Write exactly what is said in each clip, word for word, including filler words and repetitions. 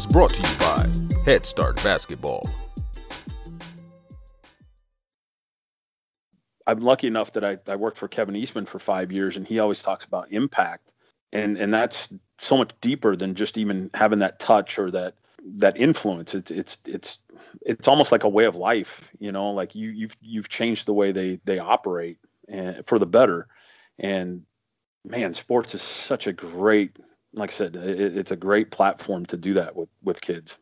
is brought to you by Head Start Basketball. I'm lucky enough that I, I worked for Kevin Eastman for five years, and he always talks about impact. And and that's so much deeper than just even having that touch or that that influence. It's it's it's it's almost like a way of life, you know, like you you've you've changed the way they they operate and for the better. And man, sports is such a great, like I said, it, it's a great platform to do that with, with kids.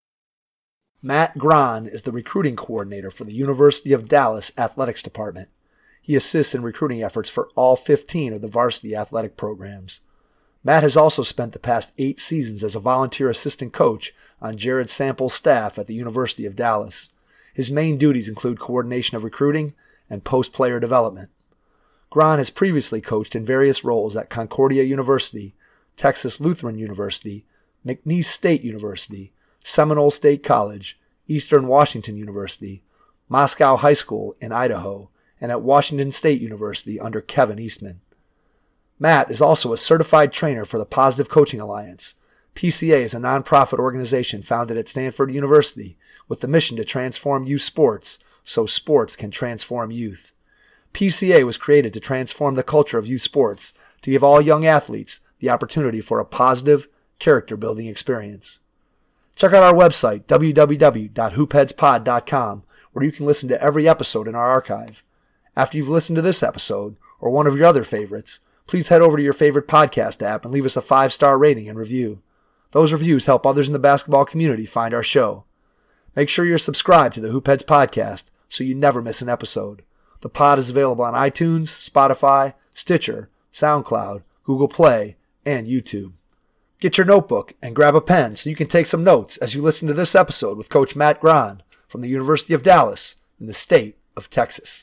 Matt Gran is the recruiting coordinator for the University of Dallas Athletics Department. He assists in recruiting efforts for all fifteen of the varsity athletic programs. Matt has also spent the past eight seasons as a volunteer assistant coach on Jared Sample's staff at the University of Dallas. His main duties include coordination of recruiting and post-player development. Gran has previously coached in various roles at Concordia University, Texas Lutheran University, McNeese State University, Seminole State College, Eastern Washington University, Moscow High School in Idaho, and at Washington State University under Kevin Eastman. Matt is also a certified trainer for the Positive Coaching Alliance. P C A is a nonprofit organization founded at Stanford University with the mission to transform youth sports so sports can transform youth. P C A was created to transform the culture of youth sports to give all young athletes the opportunity for a positive, character-building experience. Check out our website, w w w dot hoop heads pod dot com, where you can listen to every episode in our archive. After you've listened to this episode, or one of your other favorites, please head over to your favorite podcast app and leave us a five-star rating and review. Those reviews help others in the basketball community find our show. Make sure you're subscribed to the Hoop Heads podcast so you never miss an episode. The pod is available on iTunes, Spotify, Stitcher, SoundCloud, Google Play, and YouTube. Get your notebook and grab a pen so you can take some notes as you listen to this episode with Coach Matt Gran from the University of Dallas in the state of Texas.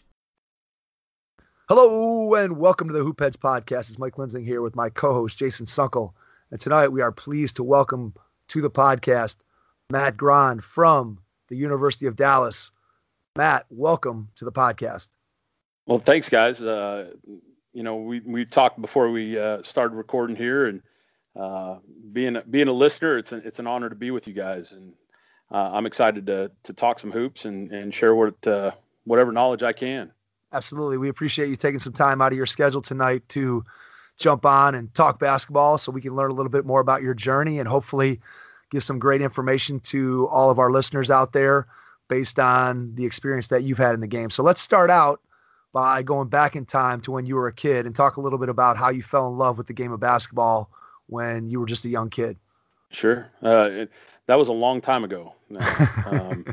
Hello and welcome to the Hoop Heads podcast. It's Mike Linsing here with my co-host Jason Sunkel. And tonight we are pleased to welcome to the podcast Matt Gran from the University of Dallas. Matt, welcome to the podcast. Well, thanks, guys. Uh, you know, we, we talked before we uh, started recording here, and uh, being being a listener, it's a, it's an honor to be with you guys, and uh, I'm excited to to talk some hoops and and share what uh, whatever knowledge I can. Absolutely, we appreciate you taking some time out of your schedule tonight to jump on and talk basketball, so we can learn a little bit more about your journey and hopefully give some great information to all of our listeners out there based on the experience that you've had in the game. So let's start out by going back in time to when you were a kid and talk a little bit about how you fell in love with the game of basketball when you were just a young kid. Sure. Uh, it, that was a long time ago. um,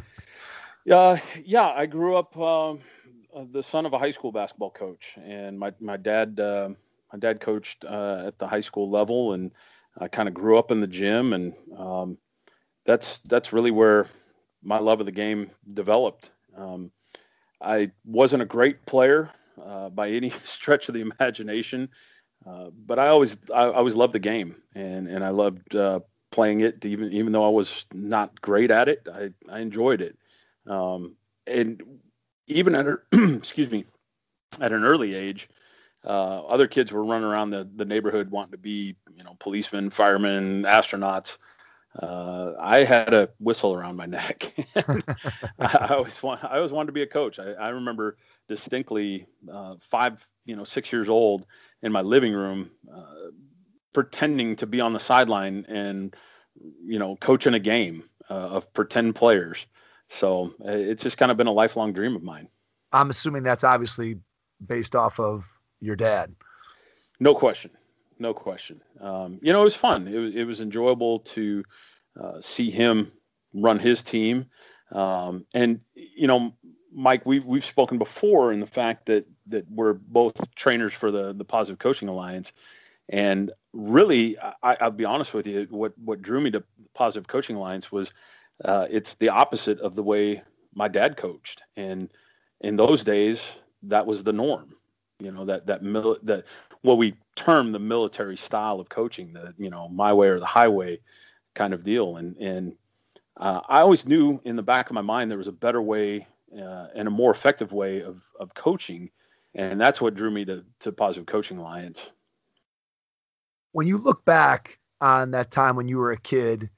uh, yeah, I grew up um, the son of a high school basketball coach, and my, my dad, uh, my dad coached uh, at the high school level, and I kind of grew up in the gym, and um, that's, that's really where my love of the game developed. Um, I wasn't a great player uh, by any stretch of the imagination, uh, but I always I, I always loved the game, and and I loved uh, playing it. Even even though I was not great at it, I, I enjoyed it. Um, and even at a, excuse me, at an early age, uh, other kids were running around the, the neighborhood wanting to be, you know, policemen, firemen, astronauts. Uh, I had a whistle around my neck. I, I always want, I always wanted to be a coach. I, I remember distinctly, uh, five, you know, six years old in my living room, uh, pretending to be on the sideline and, you know, coaching a game uh, of pretend players. So uh, it's just kind of been a lifelong dream of mine. I'm assuming that's obviously based off of your dad. No question. No question. Um, you know, it was fun. It was, it was enjoyable to uh, see him run his team. Um, and, you know, Mike, we've, we've spoken before in the fact that, that we're both trainers for the, the Positive Coaching Alliance. And really, I, I'll be honest with you, what, what drew me to Positive Coaching Alliance was uh, it's the opposite of the way my dad coached. And in those days, that was the norm. You know, that, that, mil- that, what we term the military style of coaching, the, you know, my way or the highway kind of deal. And, and uh, I always knew in the back of my mind, there was a better way uh, and a more effective way of, of coaching. And that's what drew me to, to Positive Coaching Alliance. When you look back on that time when you were a kid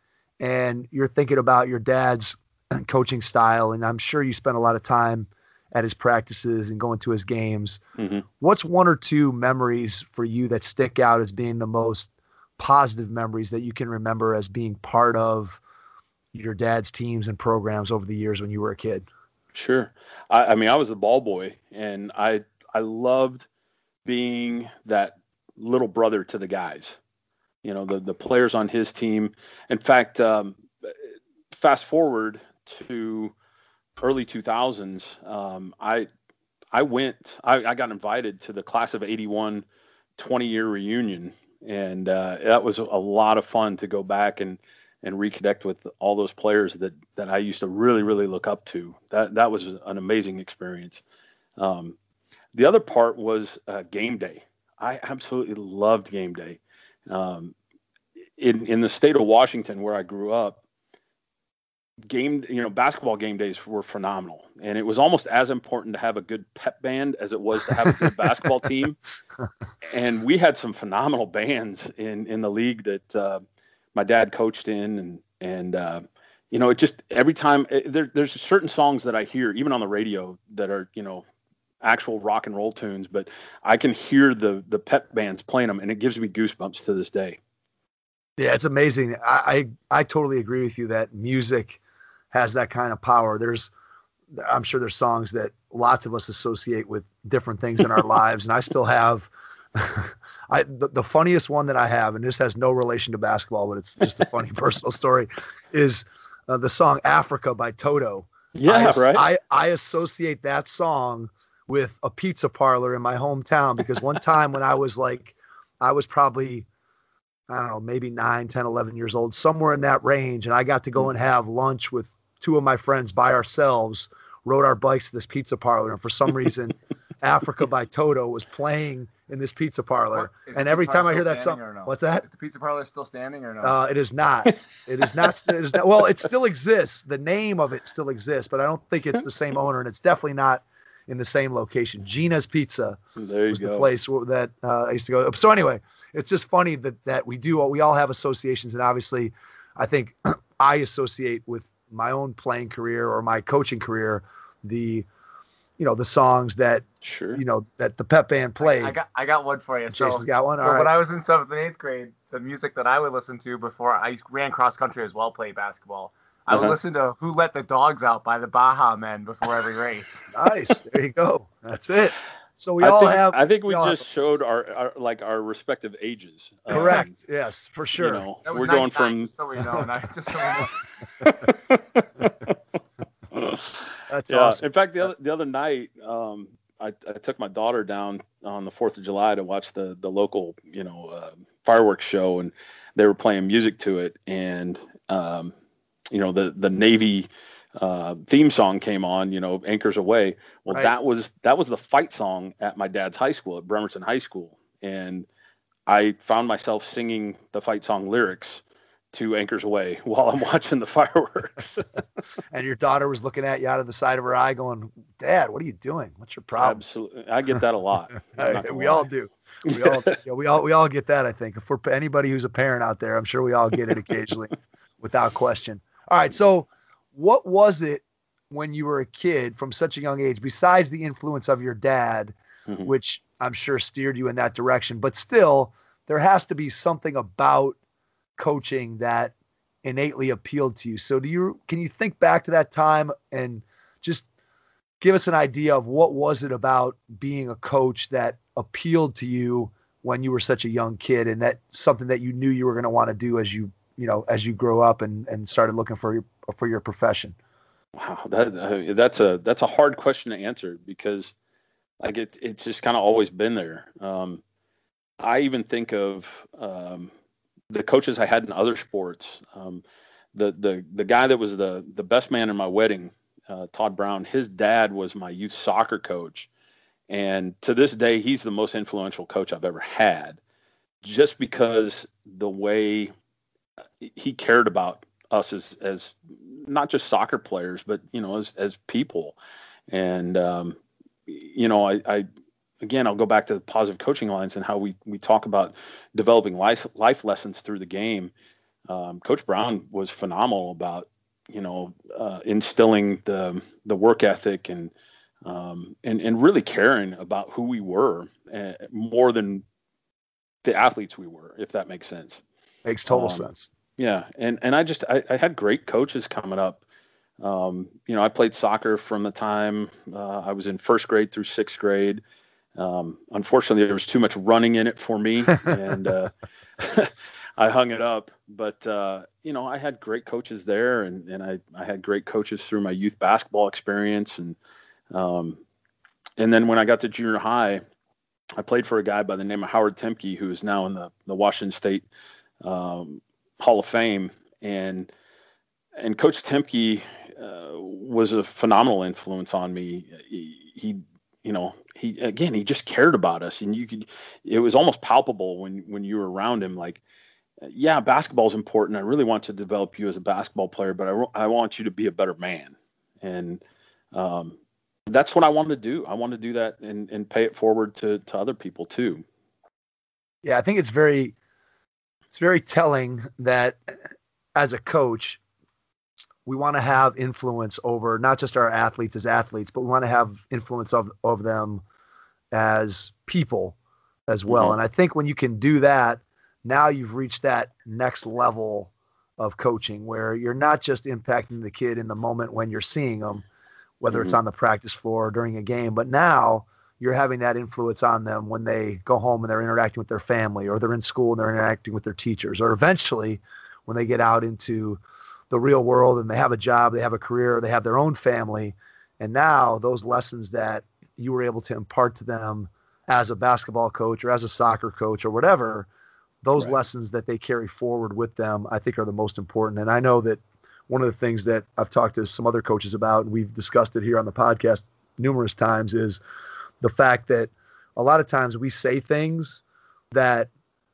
and you're thinking about your dad's coaching style, and I'm sure you spent a lot of time at his practices and going to his games. Mm-hmm. What's one or two memories for you that stick out as being the most positive memories that you can remember as being part of your dad's teams and programs over the years when you were a kid? Sure. I, I mean, I was the ball boy, and I I loved being that little brother to the guys, you know, the, the players on his team. In fact, um, fast forward to early two thousands, um, I I went, I, I got invited to the class of eighty-one twenty-year reunion, and uh, that was a lot of fun to go back and and reconnect with all those players that that I used to really, really look up to. That that was an amazing experience. Um, the other part was uh, game day. I absolutely loved game day. Um, in in the state of Washington, where I grew up, game you know basketball game days were phenomenal, and it was almost as important to have a good pep band as it was to have a good basketball team. And we had some phenomenal bands in in the league that uh, my dad coached in, and and uh, you know it just every time it, there, there's certain songs that I hear even on the radio that are you know actual rock and roll tunes, but I can hear the the pep bands playing them, and it gives me goosebumps to this day. Yeah, it's amazing. I, I, I totally agree with you that music has that kind of power. There's, I'm sure there's songs that lots of us associate with different things in our lives. And I still have, I, the, the funniest one that I have, and this has no relation to basketball, but it's just a funny personal story, is uh, the song Africa by Toto. Yeah, I, right. I, I associate that song with a pizza parlor in my hometown, because one time when I was like, I was probably, I don't know, maybe nine, ten, eleven years old, somewhere in that range. And I got to go and have lunch with two of my friends by ourselves, rode our bikes to this pizza parlor. And for some reason, Africa by Toto was playing in this pizza parlor. What, and every time I hear that song, no? What's that? Is the pizza parlor still standing or no? Uh, it is not. It is not. It is not. Well, it still exists. The name of it still exists, but I don't think it's the same owner, and it's definitely not in the same location. Gina's Pizza there you was go. the place that uh, I used to go. So anyway, it's just funny that, that we do, we all have associations. And obviously I think I associate with my own playing career or my coaching career, the, you know, the songs that, sure. you know, that the pep band played. I, I got, I got one for you. Jason's so, got one. All so right. When I was in seventh and eighth grade, the music that I would listen to before I ran cross country as well, played basketball, I would Uh-huh. listen to Who Let the Dogs Out by the Baha Men before every race. Nice. There you go. That's it. So we I all think, have. I think we, we all just have- showed our, our like our respective ages. Um, Correct. Yes, for sure. You know, That was we're going ninety-nine, from. just so we know. not- just so we know. That's Yeah. awesome. In fact, the other the other night, um, I, I took my daughter down on the Fourth of July to watch the the local, you know, uh, fireworks show, and they were playing music to it, and um, you know, the the Navy uh, theme song came on, you know, Anchors Away. Well, Right. that was that was the fight song at my dad's high school, at Bremerton High School, and I found myself singing the fight song lyrics to Anchors Away while I'm watching the fireworks. And your daughter was looking at you out of the side of her eye going, Dad, what are you doing? What's your problem? Absolutely, I get that a lot. I'm not gonna we lie. all do. We all, yeah, we all, we all get that. I think if we're anybody who's a parent out there, I'm sure we all get it occasionally without question. All right. So what was it when you were a kid from such a young age, besides the influence of your dad, Mhm. which I'm sure steered you in that direction, but still there has to be something about coaching that innately appealed to you. So do you, can you think back to that time and just give us an idea of what was it about being a coach that appealed to you when you were such a young kid, and that something that you knew you were going to want to do as you, you know, as you grow up and, and started looking for your, for your profession? Wow, that uh, that's a that's a hard question to answer, because like it it's just kind of always been there. Um, I even think of um, the coaches I had in other sports. Um, the the the guy that was the the best man in my wedding, uh, Todd Brown. His dad was my youth soccer coach, and to this day, he's the most influential coach I've ever had, just because the way he cared about us as as not just soccer players, but you know, as as people. And um, you know, I, I again, I'll go back to the positive coaching lines and how we we talk about developing life life lessons through the game. um, Coach Brown was phenomenal about, you know, uh, instilling the the work ethic and um, and and really caring about who we were uh, more than the athletes we were, if that makes sense. Makes total Um, sense. Yeah, and and I just I, I had great coaches coming up. Um, you know, I played soccer from the time uh, I was in first grade through sixth grade. Um, unfortunately, there was too much running in it for me, and uh, I hung it up. But uh, you know, I had great coaches there, and and I I had great coaches through my youth basketball experience, and um, and then when I got to junior high, I played for a guy by the name of Howard Temke, who is now in the the Washington State um, Hall of Fame, and and Coach Temke uh, was a phenomenal influence on me. He, he, you know, he again, he just cared about us, and you could, it was almost palpable when when you were around him. Like, yeah, basketball is important. I really want to develop you as a basketball player, but I I want you to be a better man, and um, that's what I wanted to do. I want to do that and and pay it forward to to other people too. Yeah, I think it's very it's very telling that as a coach, we want to have influence over not just our athletes as athletes, but we want to have influence of, of them as people as well. Mm-hmm. And I think when you can do that, now you've reached that next level of coaching where you're not just impacting the kid in the moment when you're seeing them, whether mm-hmm. it's on the practice floor or during a game, but now you're having that influence on them when they go home and they're interacting with their family, or they're in school and they're interacting with their teachers, or eventually when they get out into the real world and they have a job, they have a career, they have their own family. And now those lessons that you were able to impart to them as a basketball coach or as a soccer coach or whatever, those right. lessons that they carry forward with them, I think are the most important. And I know that one of the things that I've talked to some other coaches about, and we've discussed it here on the podcast numerous times, is the fact that a lot of times we say things that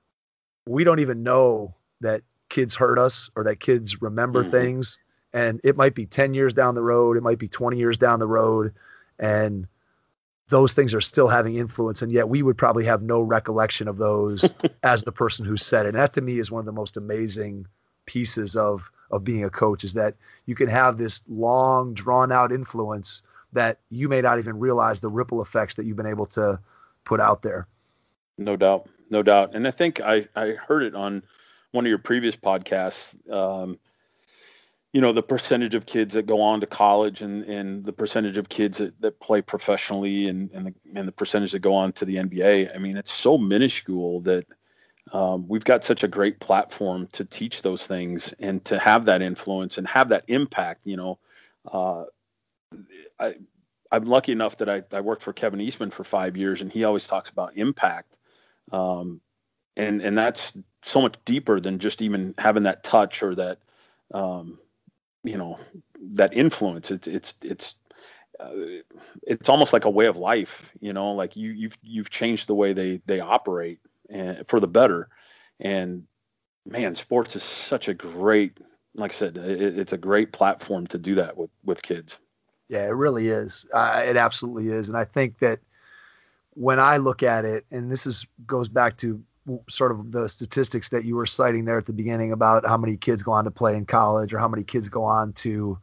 we don't even know that kids hurt us or that kids remember mm-hmm. things. And it might be ten years down the road. It might be twenty years down the road. And those things are still having influence. And yet we would probably have no recollection of those as the person who said it. And that to me is one of the most amazing pieces of, of being a coach, is that you can have this long drawn out influence that you may not even realize the ripple effects that you've been able to put out there. No doubt. No doubt. And I think I, I heard it on one of your previous podcasts, um, you know, the percentage of kids that go on to college and, and the percentage of kids that, that play professionally and, and, the, and the percentage that go on to the N B A. I mean, it's so minuscule that um, we've got such a great platform to teach those things and to have that influence and have that impact. You know, uh, I, I'm lucky enough that I, I worked for Kevin Eastman for five years, and he always talks about impact. Um, and, and that's so much deeper than just even having that touch or that, um, you know, that influence. It's, it's, it's, uh, it's almost like a way of life, you know, like you, you've, you've changed the way they, they operate and for the better. And man, sports is such a great, like I said, it, it's a great platform to do that with, with kids. Yeah, it really is. Uh, it absolutely is. And I think that when I look at it, and this is goes back to sort of the statistics that you were citing there at the beginning about how many kids go on to play in college or how many kids go on to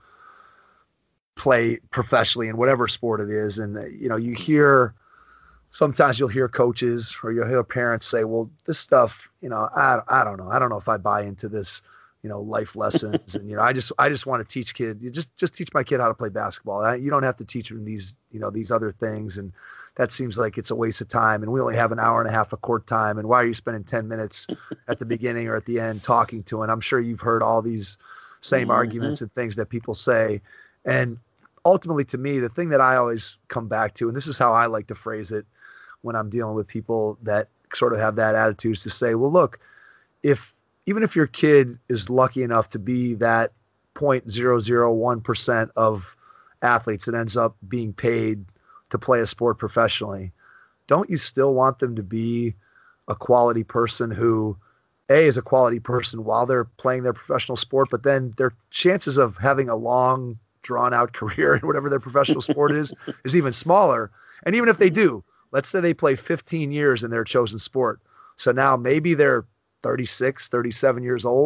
play professionally in whatever sport it is. And, you know, you hear, sometimes you'll hear coaches or you'll hear parents say, well, this stuff, you know, I, I don't know. I don't know if I buy into this, you know, life lessons. And, you know, I just, I just want to teach kid, you just, just teach my kid how to play basketball. I, you don't have to teach them these, you know, these other things. And that seems like it's a waste of time. And we only have an hour and a half of court time. And why are you spending ten minutes at the beginning or at the end talking to him? I'm sure you've heard all these same mm-hmm. arguments and things that people say. And ultimately, to me, the thing that I always come back to, and this is how I like to phrase it when I'm dealing with people that sort of have that attitude, is to say, well, look, if, even if your kid is lucky enough to be that zero point zero zero one percent of athletes that ends up being paid to play a sport professionally, don't you still want them to be a quality person who, A, is a quality person while they're playing their professional sport, but then their chances of having a long, drawn-out career in whatever their professional sport is, is even smaller. And even if they do, let's say they play fifteen years in their chosen sport. So now maybe they're thirty-six, thirty-seven years old,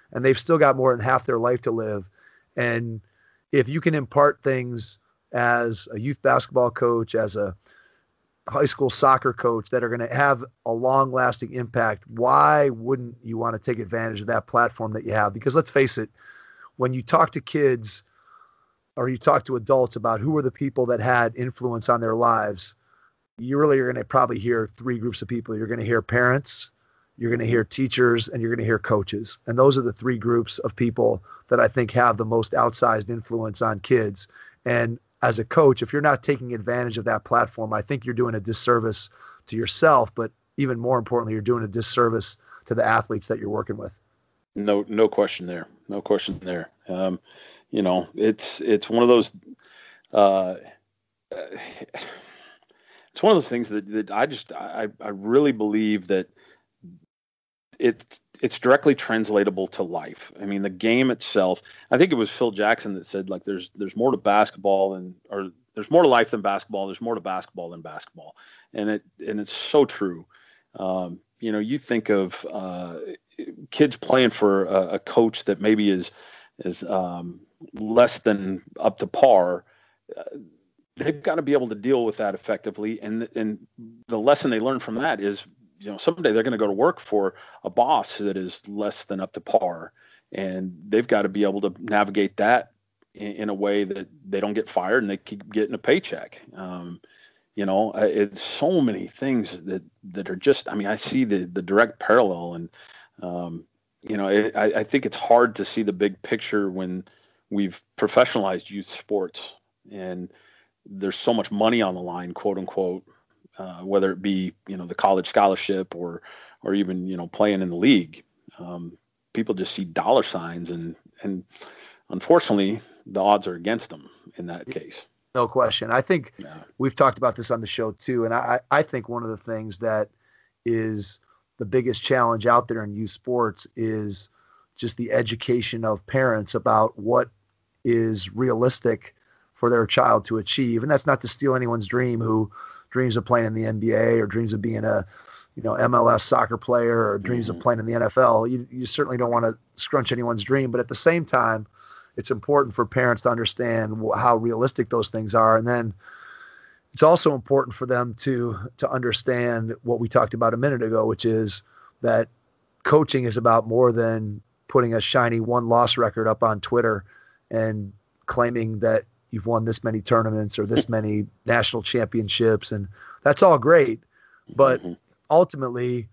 and they've still got more than half their life to live. And if you can impart things as a youth basketball coach, as a high school soccer coach that are going to have a long lasting impact, why wouldn't you want to take advantage of that platform that you have? Because let's face it, when you talk to kids or you talk to adults about who are the people that had influence on their lives, you really are going to probably hear three groups of people. You're going to hear parents, you're going to hear teachers, and you're going to hear coaches. And those are the three groups of people that I think have the most outsized influence on kids. And as a coach, if you're not taking advantage of that platform, I think you're doing a disservice to yourself, but even more importantly, you're doing a disservice to the athletes that you're working with. No, no question there. No question there. Um, you know, it's, it's one of those, uh, it's one of those things that, that I just, I, I really believe that it, it's directly translatable to life. I mean, the game itself, I think it was Phil Jackson that said, like, there's, there's more to basketball than, or there's more to life than basketball. There's more to basketball than basketball. And it, and it's so true. Um, you know, you think of, uh, kids playing for a, a coach that maybe is, is, um, less than up to par. Uh, they've got to be able to deal with that effectively. And, and the lesson they learn from that is, you know, someday they're going to go to work for a boss that is less than up to par, and they've got to be able to navigate that in, in a way that they don't get fired and they keep getting a paycheck. Um, you know, it's so many things that, that are just, I mean, I see the, the direct parallel, and, um, you know, it, I, I think it's hard to see the big picture when we've professionalized youth sports and there's so much money on the line, quote unquote. Uh, whether it be, you know, the college scholarship or, or even, you know, playing in the league. Um, people just see dollar signs, and, and unfortunately the odds are against them in that case. No question. I think yeah. we've talked about this on the show too. And I, I think one of the things that is the biggest challenge out there in youth sports is just the education of parents about what is realistic for their child to achieve. And that's not to steal anyone's dream who dreams of playing in the N B A or dreams of being a, you know, M L S soccer player or dreams mm-hmm. of playing in the N F L. You, you certainly don't want to scrunch anyone's dream, but at the same time, it's important for parents to understand how realistic those things are. And then it's also important for them to, to understand what we talked about a minute ago, which is that coaching is about more than putting a shiny one loss record up on Twitter and claiming that you've won this many tournaments or this many national championships. And that's all great. But mm-hmm. ultimately,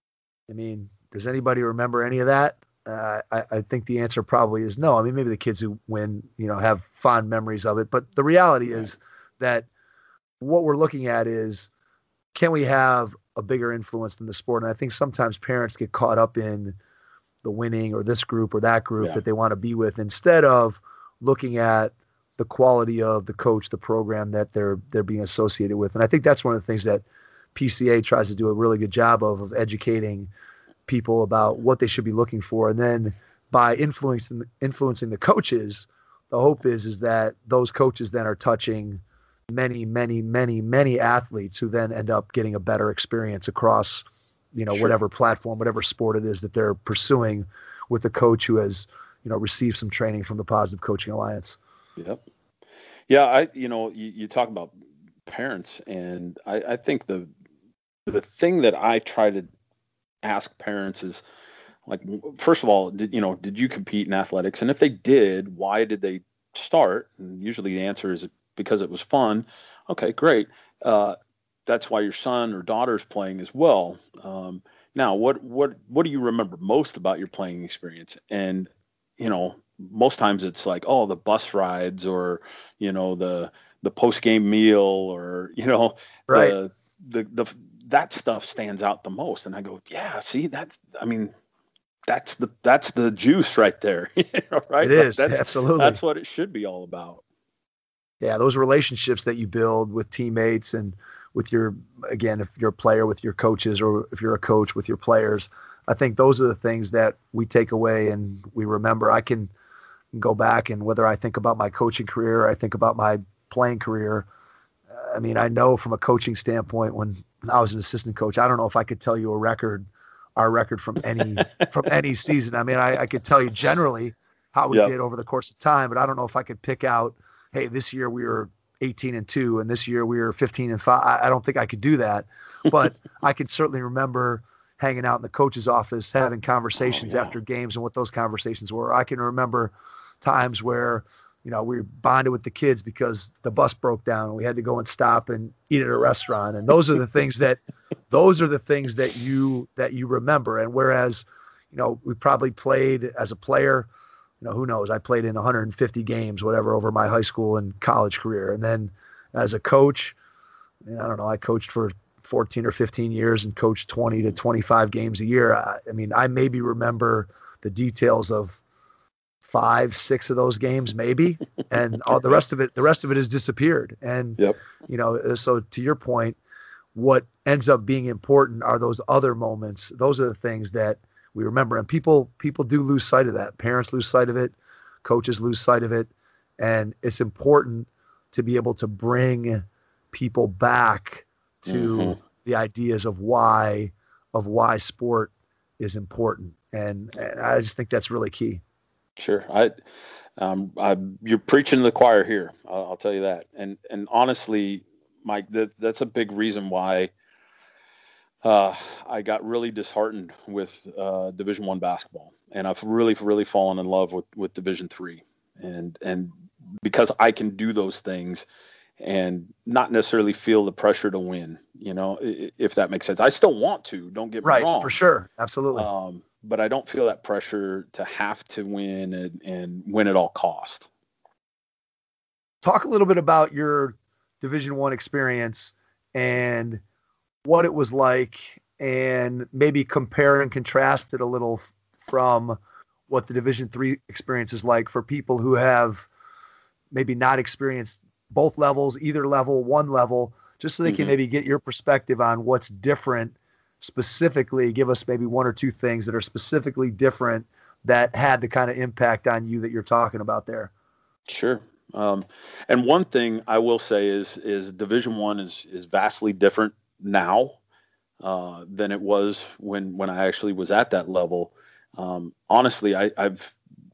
I mean, does anybody remember any of that? Uh, I, I think the answer probably is no. I mean, maybe the kids who win, you know, have fond memories of it. But the reality right. is that what we're looking at is, can we have a bigger influence than the sport? And I think sometimes parents get caught up in the winning or this group or that group yeah. that they want to be with, instead of looking at the quality of the coach, the program that they're they're being associated with. And I think that's one of the things that P C A tries to do a really good job of, of educating people about what they should be looking for. And then by influencing influencing the coaches, the hope is is that those coaches then are touching many, many, many, many athletes who then end up getting a better experience across, you know, sure. whatever platform, whatever sport it is that they're pursuing, with a coach who has, you know, received some training from the Positive Coaching Alliance. Yep. Yeah, I you know, you, you talk about parents, and I, I think the the thing that I try to ask parents is, like, first of all, did you know, did you compete in athletics? And if they did, why did they start? And usually the answer is because it was fun. Okay, great. Uh, that's why your son or daughter's playing as well. Um, now, what what what do you remember most about your playing experience? And you know, most times it's like, oh, the bus rides, or, you know, the, the post-game meal, or, you know, right. the, the, the, that stuff stands out the most. And I go, yeah, see, that's, I mean, that's the, that's the juice right there. Right. It is. That's, absolutely. That's what it should be all about. Yeah. Those relationships that you build with teammates and with your, again, if you're a player with your coaches, or if you're a coach with your players, I think those are the things that we take away and we remember. I can go back, and whether I think about my coaching career, or I think about my playing career, I mean, I know from a coaching standpoint, when I was an assistant coach, I don't know if I could tell you a record our record from any from any season. I mean, I, I could tell you generally how we Yep. did over the course of time, but I don't know if I could pick out, hey, this year we were eighteen and two, and this year we were fifteen and five. I, I don't think I could do that, but I can certainly remember hanging out in the coach's office, having conversations Oh, yeah. after games and what those conversations were. I can remember times where, you know, we bonded with the kids because the bus broke down and we had to go and stop and eat at a restaurant. And those are the things that, those are the things that you, that you remember. And whereas, you know, we probably played as a player, you know, who knows, I played in one hundred fifty games, whatever, over my high school and college career. And then as a coach, I don't know, I coached for fourteen or fifteen years and coached twenty to twenty-five games a year. I, I mean, I maybe remember the details of five, six of those games, maybe, and all the rest of it, the rest of it has disappeared. And, Yep. you know, so to your point, what ends up being important are those other moments. Those are the things that we remember. And people, people do lose sight of that. Parents lose sight of it. Coaches lose sight of it. And it's important to be able to bring people back to Mhm. the ideas of why, of why sport is important. And, and I just think that's really key. Sure. I, um, I, you're preaching to the choir here. I'll, I'll tell you that. And, and honestly, Mike, that, that's a big reason why, uh, I got really disheartened with, uh, Division One basketball, and I've really, really fallen in love with, with Division Three, and, and because I can do those things and not necessarily feel the pressure to win, you know, i- if that makes sense. I still want to, don't get me Right. wrong. For sure. Absolutely. Um, but I don't feel that pressure to have to win and, and win at all cost. Talk a little bit about your Division One experience and what it was like, and maybe compare and contrast it a little f- from what the Division Three experience is like for people who have maybe not experienced both levels, either level, one level, just so they can Mhm. maybe get your perspective on what's different. Specifically, give us maybe one or two things that are specifically different that had the kind of impact on you that you're talking about there. Sure. Um, and one thing I will say is, is Division One is, is vastly different now, uh, than it was when, when I actually was at that level. Um, honestly, I, I've,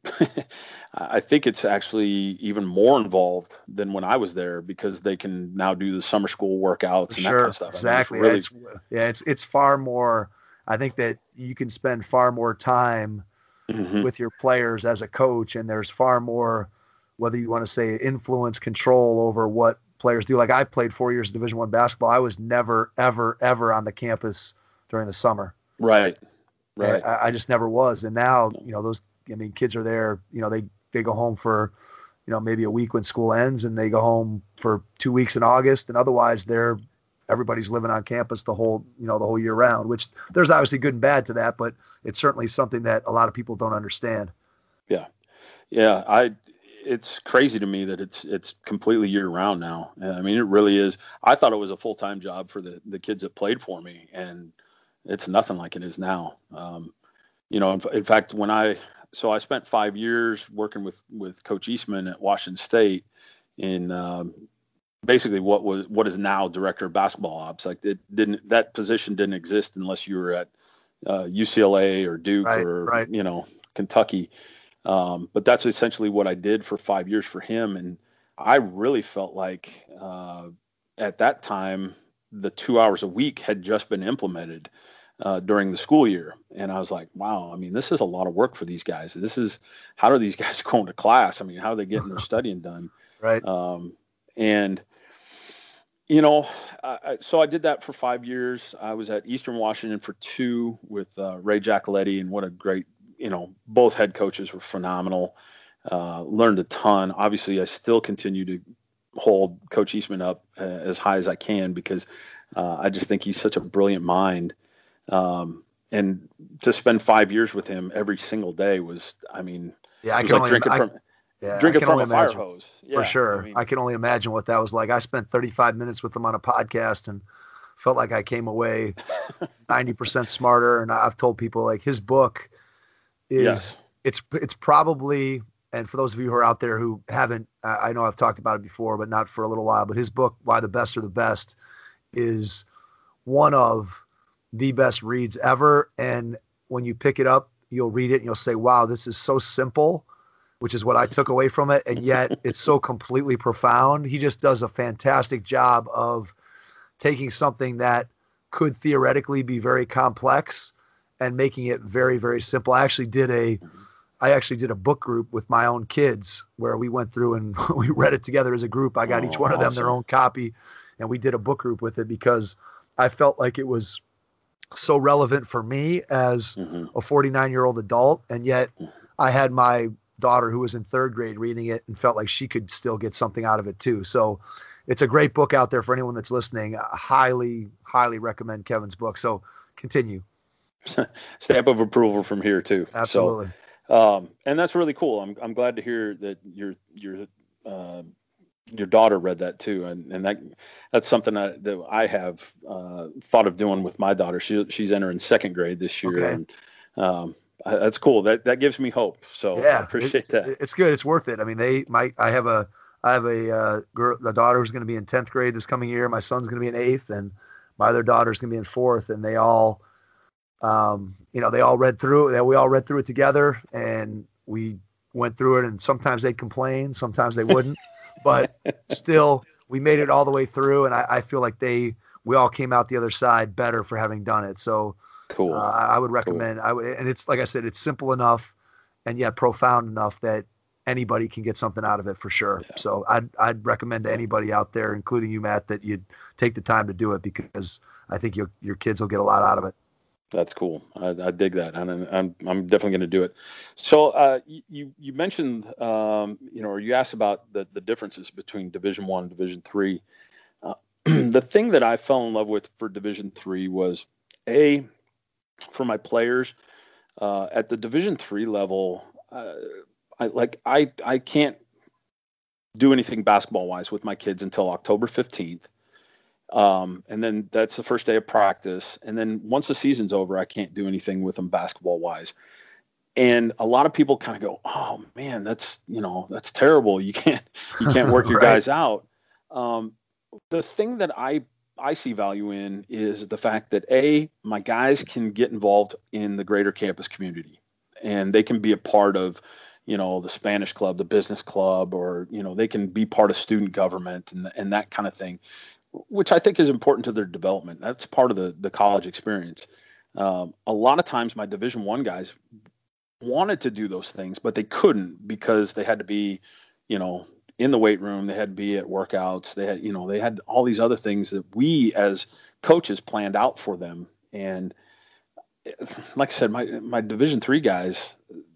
I think it's actually even more involved than when I was there, because they can now do the summer school workouts and that kind of stuff. I mean, it's Exactly. really- It's, yeah, it's it's far more. I think that you can spend far more time Mhm. with your players as a coach, and there's far more, whether you want to say influence, control over what players do. Like I played four years of Division One basketball. I was never, ever, ever on the campus during the summer. Right. Right. I, I just never was. And now, you know, those, I mean, kids are there, you know, they, they go home for, you know, maybe a week when school ends, and they go home for two weeks in August. And otherwise they're, everybody's living on campus the whole, you know, the whole year round, which there's obviously good and bad to that, but it's certainly something that a lot of people don't understand. Yeah. Yeah. I, it's crazy to me that it's, it's completely year round now. I mean, it really is. I thought it was a full-time job for the, the kids that played for me, and it's nothing like it is now. Um, you know, in, in fact, when I, so I spent five years working with, with Coach Eastman at Washington State in, um, basically what was, what is now director of basketball ops. Like it didn't, that position didn't exist unless you were at, uh, U C L A or Duke Right, or, right. you know, Kentucky. Um, but that's essentially what I did for five years for him. And I really felt like, uh, at that time, the two hours a week had just been implemented, uh, during the school year. And I was like, wow, I mean, this is a lot of work for these guys. This is, how do these guys go into class? I mean, how are they getting their studying done? Right. Um, and, you know, I, I, so I did that for five years. I was at Eastern Washington for two with, uh, Ray Giacoletti, and what a great, you know, both head coaches were phenomenal. Uh, learned a ton. Obviously, I still continue to hold Coach Eastman up uh, as high as I can, because uh, I just think he's such a brilliant mind. Um, and to spend five years with him every single day was, I mean, Yeah, I it was can like only, drinking I, from yeah, drinking I can from only a fire imagine. hose. For Yeah, sure. I mean, I can only imagine what that was like. I spent thirty-five minutes with them on a podcast and felt like I came away ninety percent smarter. And I've told people, like, his book is, Yes. it's, it's probably, and for those of you who are out there who haven't, I I know I've talked about it before, but not for a little while, but his book, Why the Best Are the Best, is one of the best reads ever. And when you pick it up, you'll read it and you'll say, wow, this is so simple, which is what I took away from it. And yet it's so completely profound. He just does a fantastic job of taking something that could theoretically be very complex and making it very, very simple. I actually did a, I actually did a book group with my own kids where we went through and we read it together as a group. I got oh, each one of them awesome. Their own copy, and we did a book group with it because I felt like it was so relevant for me as mm-hmm. a forty-nine year old adult. And yet I had my daughter who was in third grade reading it and felt like she could still get something out of it too. So it's a great book out there for anyone that's listening. I highly, highly recommend Kevin's book. So continue. Stamp of approval from here too. Absolutely. So, um, and that's really cool. I'm, I'm glad to hear that your, your, uh, your daughter read that too. And, and that, that's something that, that I have, uh, thought of doing with my daughter. She, she's entering second grade this year. Okay. And, um, I, that's cool. That, that gives me hope. So yeah, I appreciate it, that. It's good. It's worth it. I mean, they might, I have a, I have a, uh, girl, a daughter who's going to be in tenth grade this coming year. My son's going to be in eighth, and my other daughter's going to be in fourth. And they all, um, you know, they all read through it. We all read through it together, and we went through it. And sometimes they'd complain, sometimes they wouldn't, but still we made it all the way through. And I, I feel like they, we all came out the other side better for having done it. So cool. Uh, I would recommend, cool. I would, and it's, like I said, it's simple enough and yet profound enough that anybody can get something out of it for sure. Yeah. So I'd, I'd recommend to anybody out there, including you, Matt, that you take the time to do it, because I think your, your kids will get a lot out of it. That's cool. I, I dig that. And I'm, I'm definitely going to do it. So uh, you, you mentioned, um, you know, or you asked about the, the differences between Division One and Division Three. Uh, the thing that I fell in love with for Division Three was a, for my players uh, at the Division Three level, uh, I like I I can't do anything basketball wise with my kids until October fifteenth. Um, and then that's the first day of practice. And then once the season's over, I can't do anything with them basketball wise. And a lot of people kind of go, oh man, that's, you know, that's terrible. You can't, you can't work your right. guys out. Um, the thing that I, I see value in is the fact that A, my guys can get involved in the greater campus community, and they can be a part of, you know, the Spanish club, the business club, or, you know, they can be part of student government and, and that kind of thing, which I think is important to their development. That's part of the, the college experience. Um, a lot of times my Division One guys wanted to do those things, but they couldn't because they had to be, you know, in the weight room. They had to be at workouts. They had, you know, they had all these other things that we as coaches planned out for them. And like I said, my, my Division Three guys,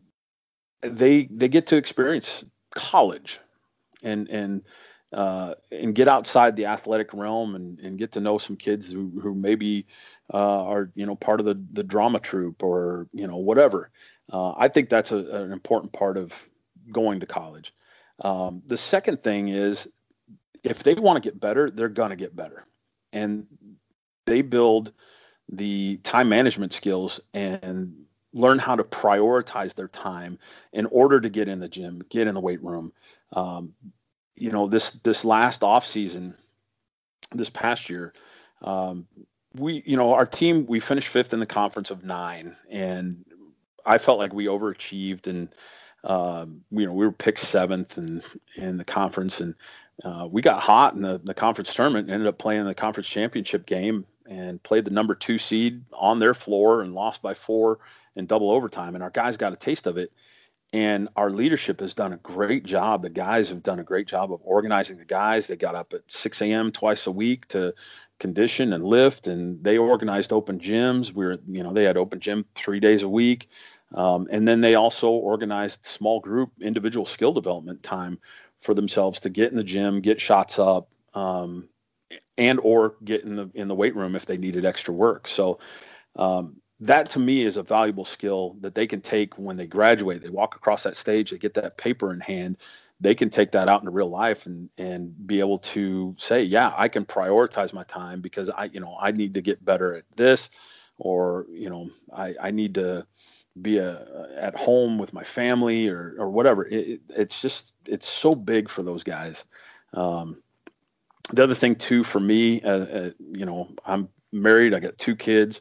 they, they get to experience college and, and, uh, and get outside the athletic realm and, and get to know some kids who, who maybe, uh, are, you know, part of the, the drama troupe or, you know, whatever. Uh, I think that's a, an important part of going to college. Um, the second thing is, if they want to get better, they're going to get better. And they build the time management skills and learn how to prioritize their time in order to get in the gym, get in the weight room. Um, you know, this, this last off season, this past year, um, we, you know, our team, we finished fifth in the conference of nine, and I felt like we overachieved, and, um, you know, we were picked seventh in, in the conference, and uh, we got hot in the, the conference tournament, ended up playing the conference championship game and played the number two seed on their floor and lost by four in double overtime. And our guys got a taste of it. And our leadership has done a great job. The guys have done a great job of organizing the guys. They got up at six a.m. twice a week to condition and lift, and they organized open gyms. We were, you know, they had open gym three days a week. Um, and then they also organized small group individual skill development time for themselves to get in the gym, get shots up, um, and or get in the in the weight room if they needed extra work. So um, that to me is a valuable skill that they can take when they graduate. They walk across that stage, they get that paper in hand. They can take that out into real life and and be able to say, yeah, I can prioritize my time because I, you know, I need to get better at this, or, you know, I, I need to be a, at home with my family or, or whatever. It, it, it's just, it's so big for those guys. Um, the other thing too, for me, uh, uh, you know, I'm married, I got two kids.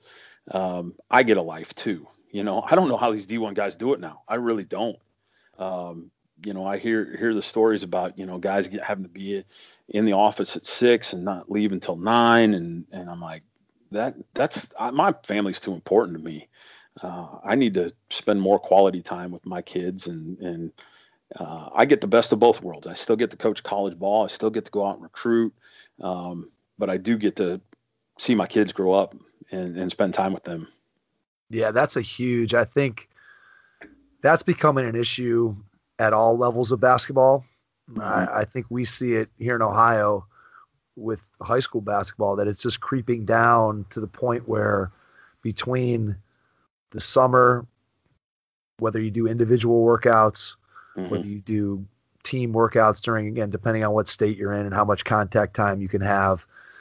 um, I get a life too. You know, I don't know how these D one guys do it now. I really don't. Um, you know, I hear hear the stories about, you know, guys get, having to be in the office at six and not leave until nine, and and I'm like, that that's I, my family's too important to me. Uh, I need to spend more quality time with my kids, and and uh, I get the best of both worlds. I still get to coach college ball. I still get to go out and recruit, um, but I do get to see my kids grow up and, and spend time with them. Yeah, that's a huge. I think that's becoming an issue at all levels of basketball. Mm-hmm. I, I think we see it here in Ohio with high school basketball, that it's just creeping down to the point where between the summer, whether you do individual workouts, mm-hmm. whether you do team workouts during, again, depending on what state you're in and how much contact time you can have,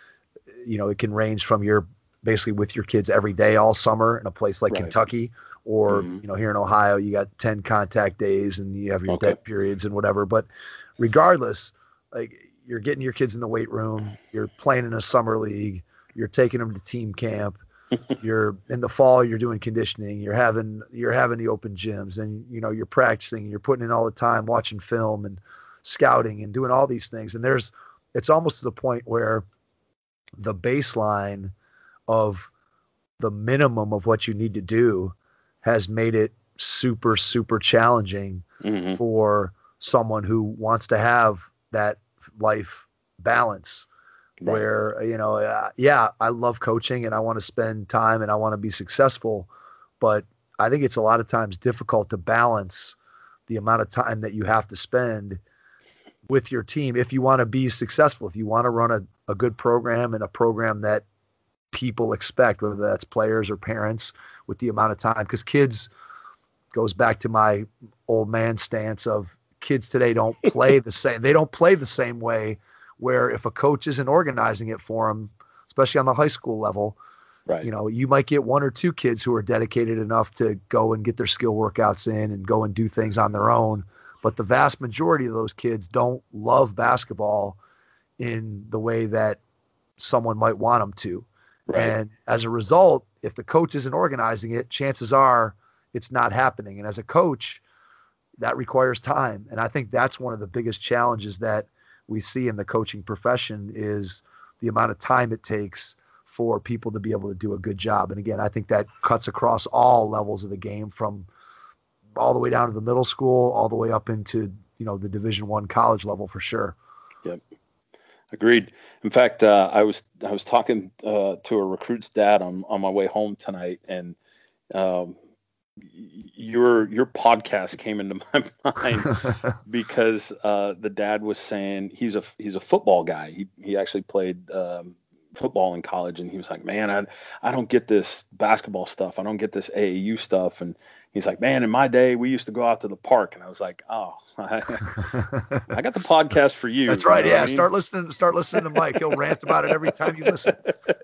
you know, it can range from your basically with your kids every day all summer in a place like right. Kentucky, or, mm-hmm. you know, here in Ohio, you got ten contact days and you have your okay. dead periods and whatever. But regardless, like, you're getting your kids in the weight room, you're playing in a summer league, you're taking them to team camp, you're in the fall, you're doing conditioning, you're having, you're having the open gyms, and, you know, you're practicing, you're putting in all the time, watching film and scouting and doing all these things. And there's, it's almost to the point where the baseline of the minimum of what you need to do has made it super, super challenging mm-hmm. for someone who wants to have that life balance right. where, you know, uh, yeah, I love coaching and I want to spend time and I want to be successful, but I think it's a lot of times difficult to balance the amount of time that you have to spend with your team if you want to be successful, if you want to run a, a good program and a program that people expect, whether that's players or parents, with the amount of time. Because kids, goes back to my old man stance of kids today don't play the same. They don't play the same way, where if a coach isn't organizing it for them, especially on the high school level, right. you know, you might get one or two kids who are dedicated enough to go and get their skill workouts in and go and do things on their own. But the vast majority of those kids don't love basketball in the way that someone might want them to. Right. And as a result, if the coach isn't organizing it, chances are it's not happening. And as a coach, that requires time. And I think that's one of the biggest challenges that we see in the coaching profession, is the amount of time it takes for people to be able to do a good job. And again, I think that cuts across all levels of the game, from all the way down to the middle school, all the way up into, you know, the Division One college level for sure. Yep. Agreed. In fact, uh, I was I was talking uh, to a recruit's dad on, on my way home tonight, and um, your your podcast came into my mind because uh, the dad was saying he's a he's a football guy. He he actually played um, football in college, and he was like, man, I I don't get this basketball stuff. I don't get this A A U stuff. And he's like, man, in my day, we used to go out to the park. And I was like, oh, I, I got the podcast for you. That's right. You know Yeah. I mean? Start listening, start listening to Mike. He'll rant about it every time you listen.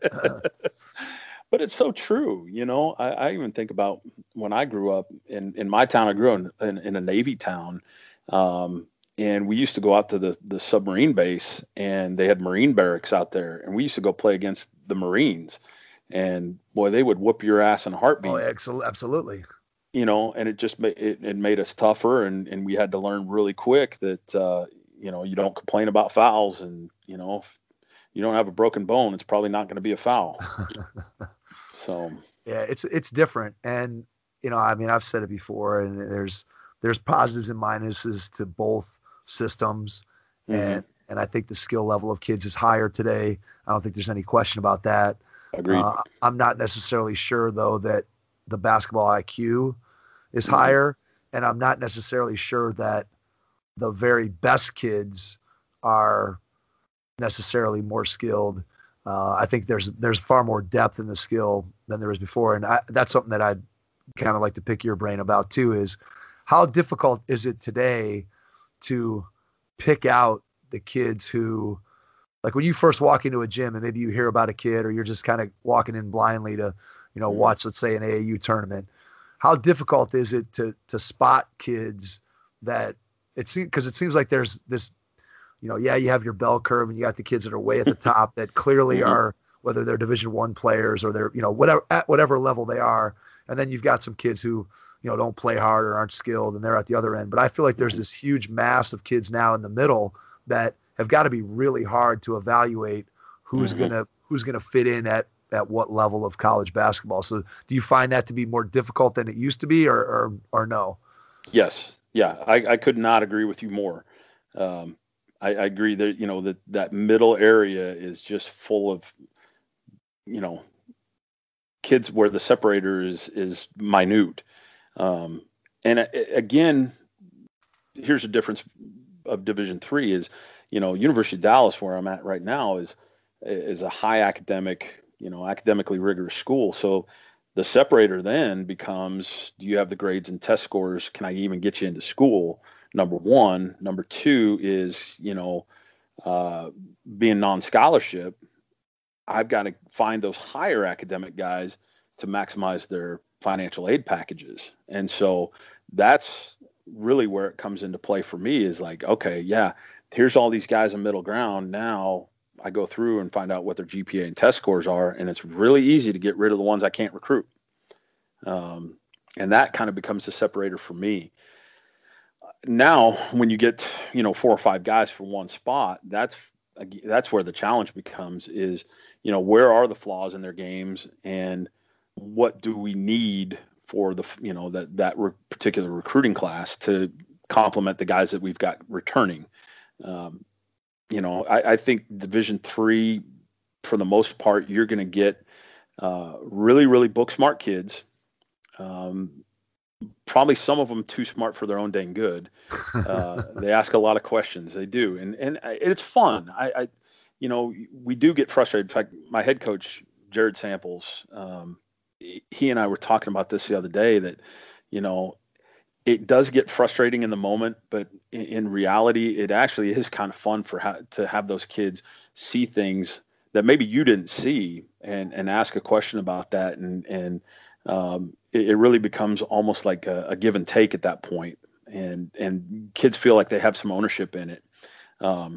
But it's so true. You know, I, I even think about when I grew up in, in my town. I grew up in, in, in a Navy town. Um, and we used to go out to the, the submarine base, and they had Marine barracks out there. And we used to go play against the Marines, and boy, they would whoop your ass in a heartbeat. Oh, absolutely. You know, and it just made it, it made us tougher, and, and we had to learn really quick that, uh, you know, you don't complain about fouls, and, you know, if you don't have a broken bone, it's probably not going to be a foul. So, yeah, it's, it's different. And, you know, I mean, I've said it before, and there's, there's positives and minuses to both systems. Mm-hmm. And, and I think the skill level of kids is higher today. I don't think there's any question about that. Agreed. Uh, I'm not necessarily sure, though, that the basketball I Q is mm-hmm. higher, and I'm not necessarily sure that the very best kids are necessarily more skilled. Uh, I think there's there's far more depth in the skill than there was before, and I, that's something that I'd kind of like to pick your brain about too. Is how difficult is it today to pick out the kids who, like when you first walk into a gym and maybe you hear about a kid, or you're just kind of walking in blindly to, you know, watch, let's say, an A A U tournament. How difficult is it to to spot kids that it seems, because it seems like there's this, you know, yeah, you have your bell curve and you got the kids that are way at the top that clearly mm-hmm. are whether they're Division One players or they're, you know, whatever at whatever level they are. And then you've got some kids who, you know, don't play hard or aren't skilled, and they're at the other end. But I feel like there's this huge mass of kids now in the middle that have got to be really hard to evaluate who's Mm-hmm. gonna who's gonna fit in at at what level of college basketball. So do you find that to be more difficult than it used to be, or or, or no? Yes. Yeah. I, I could not agree with you more. Um, I, I agree that, you know, that that middle area is just full of, you know, kids where the separator is, is minute. Um, and uh, again, here's the difference of Division Three is, you know, University of Dallas, where I'm at right now, is, is a high academic, you know, academically rigorous school. So the separator then becomes, do you have the grades and test scores? Can I even get you into school? Number one. Number two is, you know, uh, being non-scholarship, I've got to find those higher academic guys to maximize their financial aid packages. And so that's really where it comes into play for me is like, okay, yeah, here's all these guys in middle ground. Now I go through and find out what their G P A and test scores are, and it's really easy to get rid of the ones I can't recruit. Um, and that kind of becomes the separator for me. Now, when you get, you know, four or five guys for one spot, that's that's where the challenge becomes is, you know, where are the flaws in their games, and what do we need for the, you know, that that re- particular recruiting class to complement the guys that we've got returning. Um, you know, I, I think Division Three, for the most part, you're going to get uh, really, really book smart kids. Um, probably some of them too smart for their own dang good. Uh, they ask a lot of questions. They do, and and it's fun. I, I, you know, we do get frustrated. In fact, my head coach Jared Samples, um, he and I were talking about this the other day. That, you know, it does get frustrating in the moment, but in, in reality, it actually is kind of fun for ha- to have those kids see things that maybe you didn't see, and and ask a question about that, and and um, it, it really becomes almost like a, a give and take at that point, and and kids feel like they have some ownership in it. Um,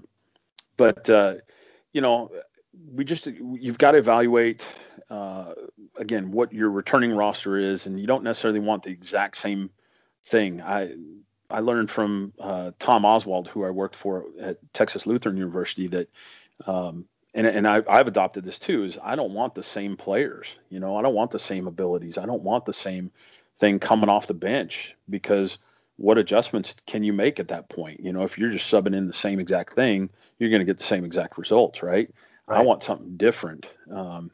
but uh, you know, we just you've got to evaluate uh, again what your returning roster is, and you don't necessarily want the exact same thing. I I learned from uh, Tom Oswald, who I worked for at Texas Lutheran University, that um, and and I, I've adopted this too, is I don't want the same players. You know, I don't want the same abilities. I don't want the same thing coming off the bench, because what adjustments can you make at that point? You know, if you're just subbing in the same exact thing, you're going to get the same exact results, right? Right. I want something different. Um,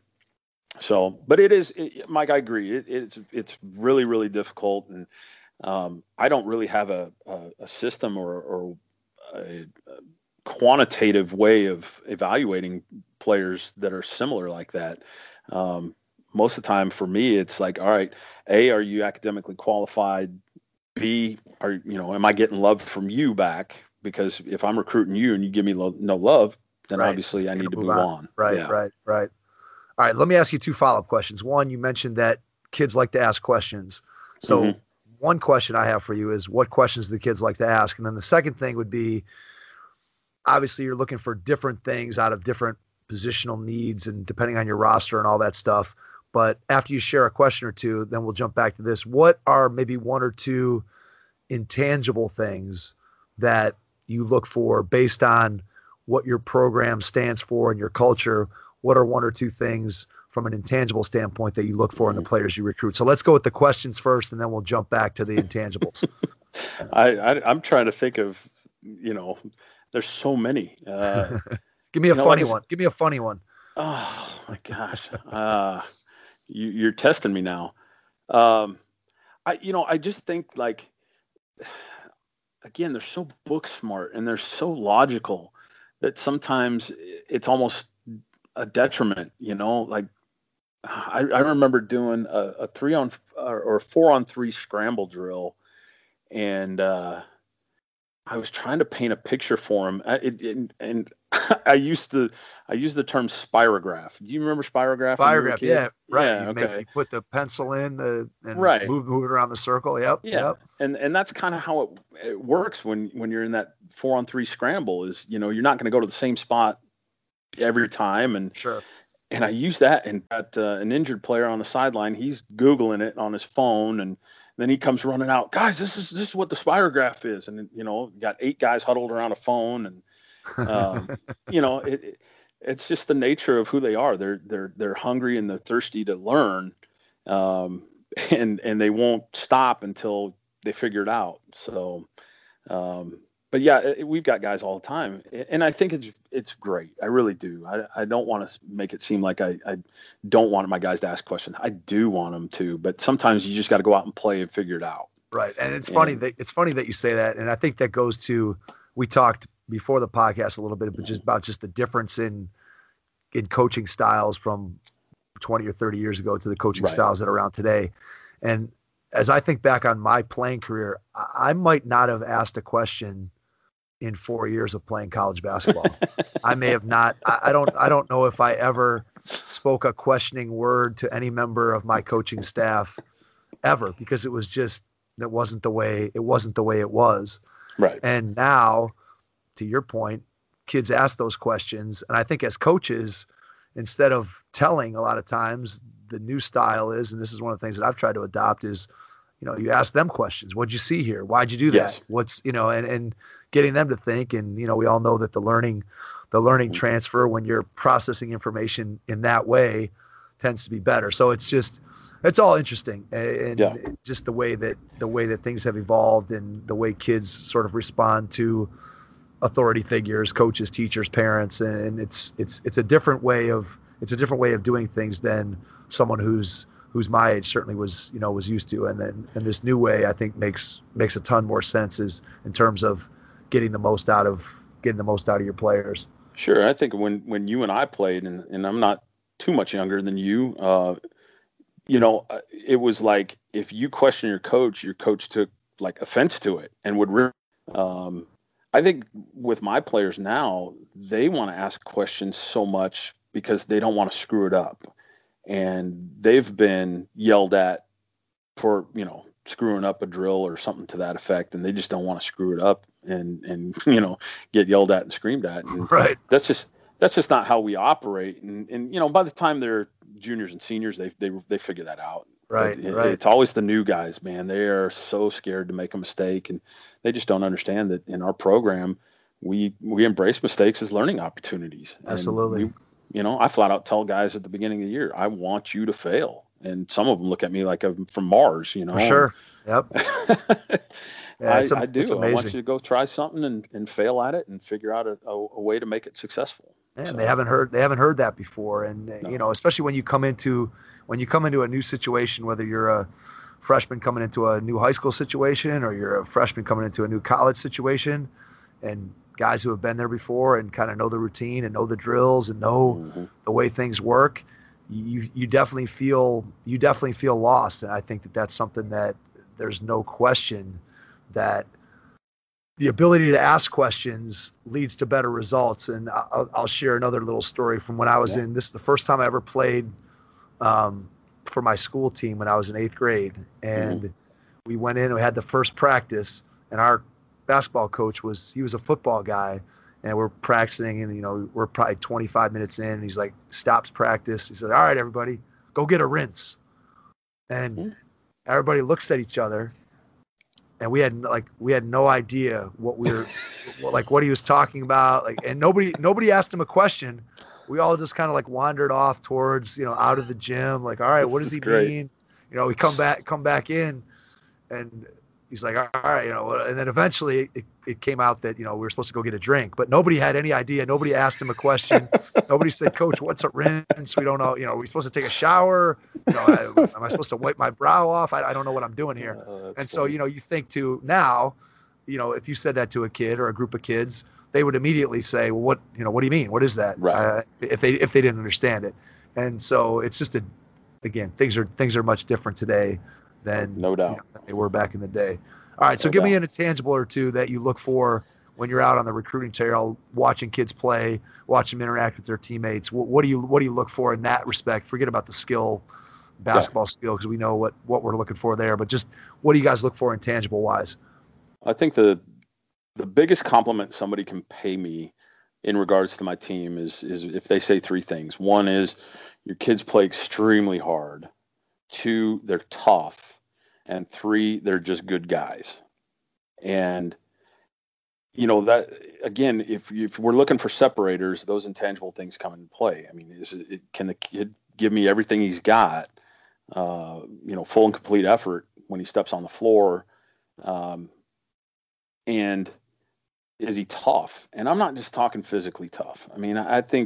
so, but it is, it, Mike, I agree. It, it's it's really, really difficult. And um, I don't really have a, a, a system or, or a, a quantitative way of evaluating players that are similar like that. Um, most of the time for me, it's like, all right, A, are you academically qualified? B, are, you know, am I getting love from you back? Because if I'm recruiting you and you give me lo- no love, then right. obviously I need to move, move on. on. Right, yeah. right, right. All right, let me ask you two follow-up questions. One, you mentioned that kids like to ask questions. So mm-hmm. one question I have for you is, what questions do the kids like to ask? And then the second thing would be, obviously you're looking for different things out of different positional needs and depending on your roster and all that stuff. But after you share a question or two, then we'll jump back to this. What are maybe one or two intangible things that you look for based on what your program stands for and your culture? What are one or two things from an intangible standpoint that you look for in the players you recruit? So let's go with the questions first, and then we'll jump back to the intangibles. I, I, I'm trying to think of, you know, there's so many. Uh, Give me a know, funny like one. Give me a funny one. Oh my gosh. Uh, you, you're testing me now. Um, I, you know, I just think like, again, they're so book smart and they're so logical that sometimes it's almost a detriment, you know, like I, I remember doing a, a three on or four on three scramble drill, and uh, I was trying to paint a picture for him. It, it, and I used to, I used the term spirograph. Do you remember spirograph? Spirograph, yeah, right. Yeah, you, okay. make, you put the pencil in the, and right. move, move it around the circle. Yep. Yeah. Yep. And and that's kind of how it, it works when when you're in that four on three scramble. Is, you know, you're not going to go to the same spot every time. And sure. and I use that, and got uh, an injured player on the sideline. He's Googling it on his phone, and then he comes running out. Guys, this is this is what the spirograph is, and you know, got eight guys huddled around a phone, and um, you know, it, it it's just the nature of who they are. They're they're they're hungry and they're thirsty to learn, um, and and they won't stop until they figure it out. So. Um, But yeah, it, we've got guys all the time, and I think it's it's great. I really do. I, I don't want to make it seem like I, I don't want my guys to ask questions. I do want them to, but sometimes you just got to go out and play and figure it out. Right, and it's and, funny that it's funny that you say that, and I think that goes to we talked before the podcast a little bit, but just about just the difference in in coaching styles from twenty or thirty years ago to the coaching right. styles that are around today, and as I think back on my playing career, I, I might not have asked a question in four years of playing college basketball. I may have not, I, I don't, I don't know if I ever spoke a questioning word to any member of my coaching staff ever, because it was just, that wasn't the way, it wasn't the way it was. Right. And now, to your point, kids ask those questions. And I think as coaches, instead of telling, a lot of times the new style is, and this is one of the things that I've tried to adopt, is, you know, you ask them questions. What'd you see here? Why'd you do that? Yes. What's, you know, and, and getting them to think. And, you know, we all know that the learning, the learning transfer when you're processing information in that way tends to be better. So it's just, it's all interesting. And yeah. just the way that, the way that things have evolved and the way kids sort of respond to authority figures, coaches, teachers, parents. And it's, it's, it's a different way of, it's a different way of doing things than someone who's, who's my age certainly was, you know, was used to. And then, and this new way, I think makes, makes a ton more sense is in terms of getting the most out of, getting the most out of your players. Sure. I think when, when you and I played, and, and I'm not too much younger than you, uh, you know, it was like, if you question your coach, your coach took like offense to it and would, re- um, I think with my players now, they want to ask questions so much because they don't want to screw it up. And they've been yelled at for, you know, screwing up a drill or something to that effect, and they just don't want to screw it up and, and, you know, get yelled at and screamed at. And right. That's just, that's just not how we operate. And, and, you know, by the time they're juniors and seniors, they, they, they figure that out. Right. It, right. It's always the new guys, man. They are so scared to make a mistake, and they just don't understand that in our program, we, we embrace mistakes as learning opportunities. Absolutely. We, you know, I flat out tell guys at the beginning of the year, I want you to fail. And some of them look at me like I'm from Mars, you know. For sure. Yep. yeah, I, a, I do. I want you to go try something and, and fail at it and figure out a, a, a way to make it successful. And so. they haven't heard they haven't heard that before. And no. you know, especially when you come into when you come into a new situation, whether you're a freshman coming into a new high school situation or you're a freshman coming into a new college situation, and guys who have been there before and kind of know the routine and know the drills and know mm-hmm. the way things work, you you definitely feel you definitely feel lost. And I think that that's something that there's no question that the ability to ask questions leads to better results. And I'll, I'll share another little story from when I was yeah. in this is the first time I ever played um, for my school team when I was in eighth grade. And mm-hmm. we went in and we had the first practice, and our basketball coach was, he was a football guy, and we're practicing, and, you know, we're probably twenty-five minutes in, and he's like, stops practice. He said, all right, everybody, go get a rinse. And mm-hmm. everybody looks at each other, and we had like, we had no idea what we were, like what he was talking about. Like, and nobody, nobody asked him a question. We all just kind of like wandered off towards, you know, out of the gym. Like, all right, what does he Great. mean? You know, we come back, come back in, and he's like, all right, you know, and then eventually it, it came out that, you know, we were supposed to go get a drink, but nobody had any idea. Nobody asked him a question. Nobody said, Coach, what's a rinse? We don't know. You know, we're supposed to take a shower. You know, I, am I supposed to wipe my brow off? I, I don't know what I'm doing here. Uh, and so, funny. you know, you think to now, you know, if you said that to a kid or a group of kids, they would immediately say, well, what, you know, what do you mean? What is that? Right. Uh, if they, if they didn't understand it. And so it's just a, again, things are, things are much different today than, no doubt, you know, than they were back in the day. All right, so no give doubt. me an intangible or two that you look for when you're out on the recruiting trail, watching kids play, watching them interact with their teammates. What, what do you what do you look for in that respect? Forget about the skill, basketball yeah. skill, because we know what, what we're looking for there. But just what do you guys look for intangible wise? I think the the biggest compliment somebody can pay me in regards to my team is is if they say three things. One is your kids play extremely hard. Two, they're tough. And three, they're just good guys. And you know that again, if if we're looking for separators, those intangible things come into play. I mean, is it, can the kid give me everything he's got? Uh, you know, full and complete effort when he steps on the floor. Um, and is he tough? And I'm not just talking physically tough. I mean, I, I think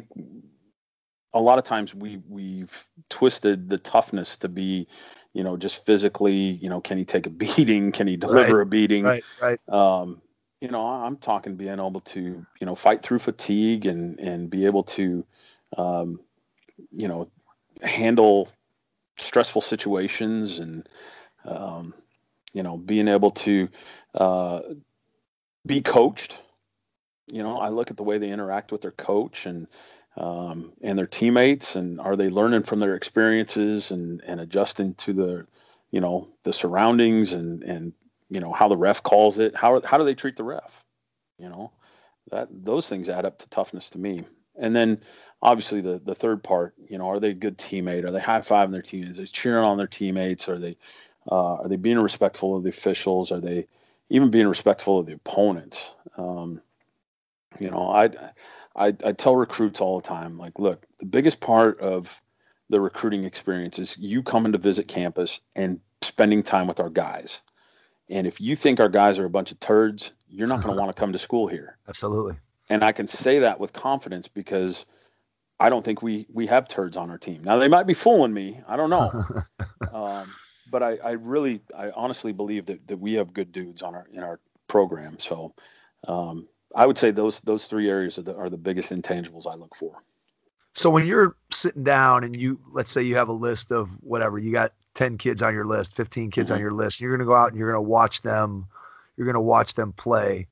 a lot of times we we've twisted the toughness to be, you know, just physically, you know, can he take a beating? Can he deliver right, a beating? Right, right. Um, you know, I'm talking being able to, you know, fight through fatigue and, and be able to, um, you know, handle stressful situations and, um, you know, being able to uh, be coached. You know, I look at the way they interact with their coach and um, and their teammates, and are they learning from their experiences and, and adjusting to the, you know, the surroundings and, and, you know, how the ref calls it. How how do they treat the ref? You know, that those things add up to toughness to me. And then obviously the the third part, you know, are they a good teammate? Are they high-fiving their teammates? Are they cheering on their teammates? Are they uh, are they being respectful of the officials? Are they even being respectful of the opponents? Um, you know, I, I I tell recruits all the time, like, look, the biggest part of the recruiting experience is you coming to visit campus and spending time with our guys. And if you think our guys are a bunch of turds, you're not going to want to come to school here. Absolutely. And I can say that with confidence because I don't think we we have turds on our team. Now, they might be fooling me. I don't know. um, but I, I really, I honestly believe that, that we have good dudes on our in our program. So um, I would say those those three areas are the, are the biggest intangibles I look for. So when you're sitting down and you, let's say you have a list of whatever, you got ten kids on your list, fifteen kids mm-hmm. on your list, you're going to go out and you're going to watch them, you're going to watch them play.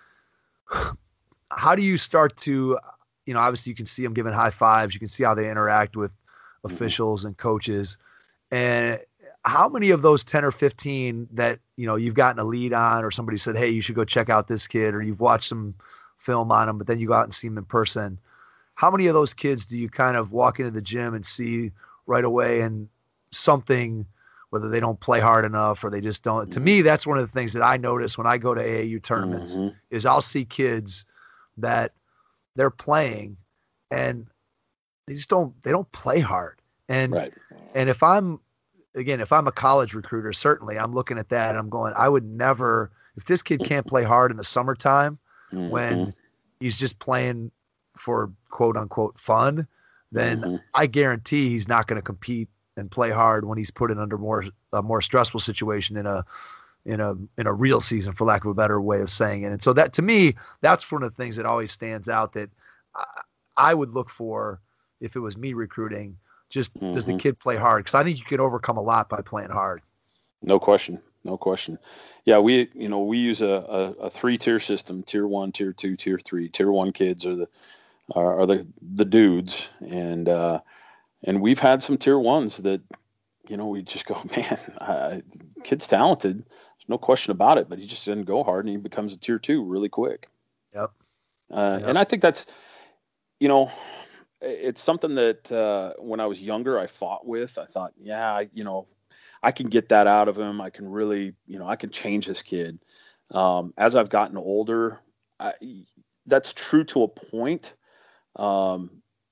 How do you start to, you know, obviously you can see them giving high fives. You can see how they interact with mm-hmm. officials and coaches. And how many of those ten or fifteen that, you know, you've gotten a lead on, or somebody said, hey, you should go check out this kid, or you've watched some film on them, but then you go out and see them in person. How many of those kids do you kind of walk into the gym and see right away and something, whether they don't play hard enough or they just don't? Mm-hmm. To me, that's one of the things that I notice when I go to A A U tournaments mm-hmm. is I'll see kids that they're playing and they just don't, they don't play hard. And, right. and if I'm, again, if I'm a college recruiter, certainly I'm looking at that and I'm going, I would never, if this kid can't play hard in the summertime mm-hmm. when he's just playing for quote unquote fun, then mm-hmm. I guarantee he's not going to compete and play hard when he's put in under more, a more stressful situation in a, in a, in a real season, for lack of a better way of saying it. And so that, to me, that's one of the things that always stands out that I, I would look for if it was me recruiting. Just mm-hmm. does the kid play hard? Because I think you can overcome a lot by playing hard. No question. No question. Yeah, we, you know, we use a, a, a three-tier system: tier one, tier two, tier three. Tier one kids are the are, are the the dudes, and uh, and we've had some tier ones that, you know, we just go, man, uh, kid's talented. There's no question about it, but he just didn't go hard, and he becomes a tier two really quick. Yep. Uh, yep. And I think that's, you know, it's something that uh, when I was younger, I fought with. I thought, yeah, I, you know, I can get that out of him. I can really, you know, I can change this kid. Um, as I've gotten older, I, that's true to a point. Um,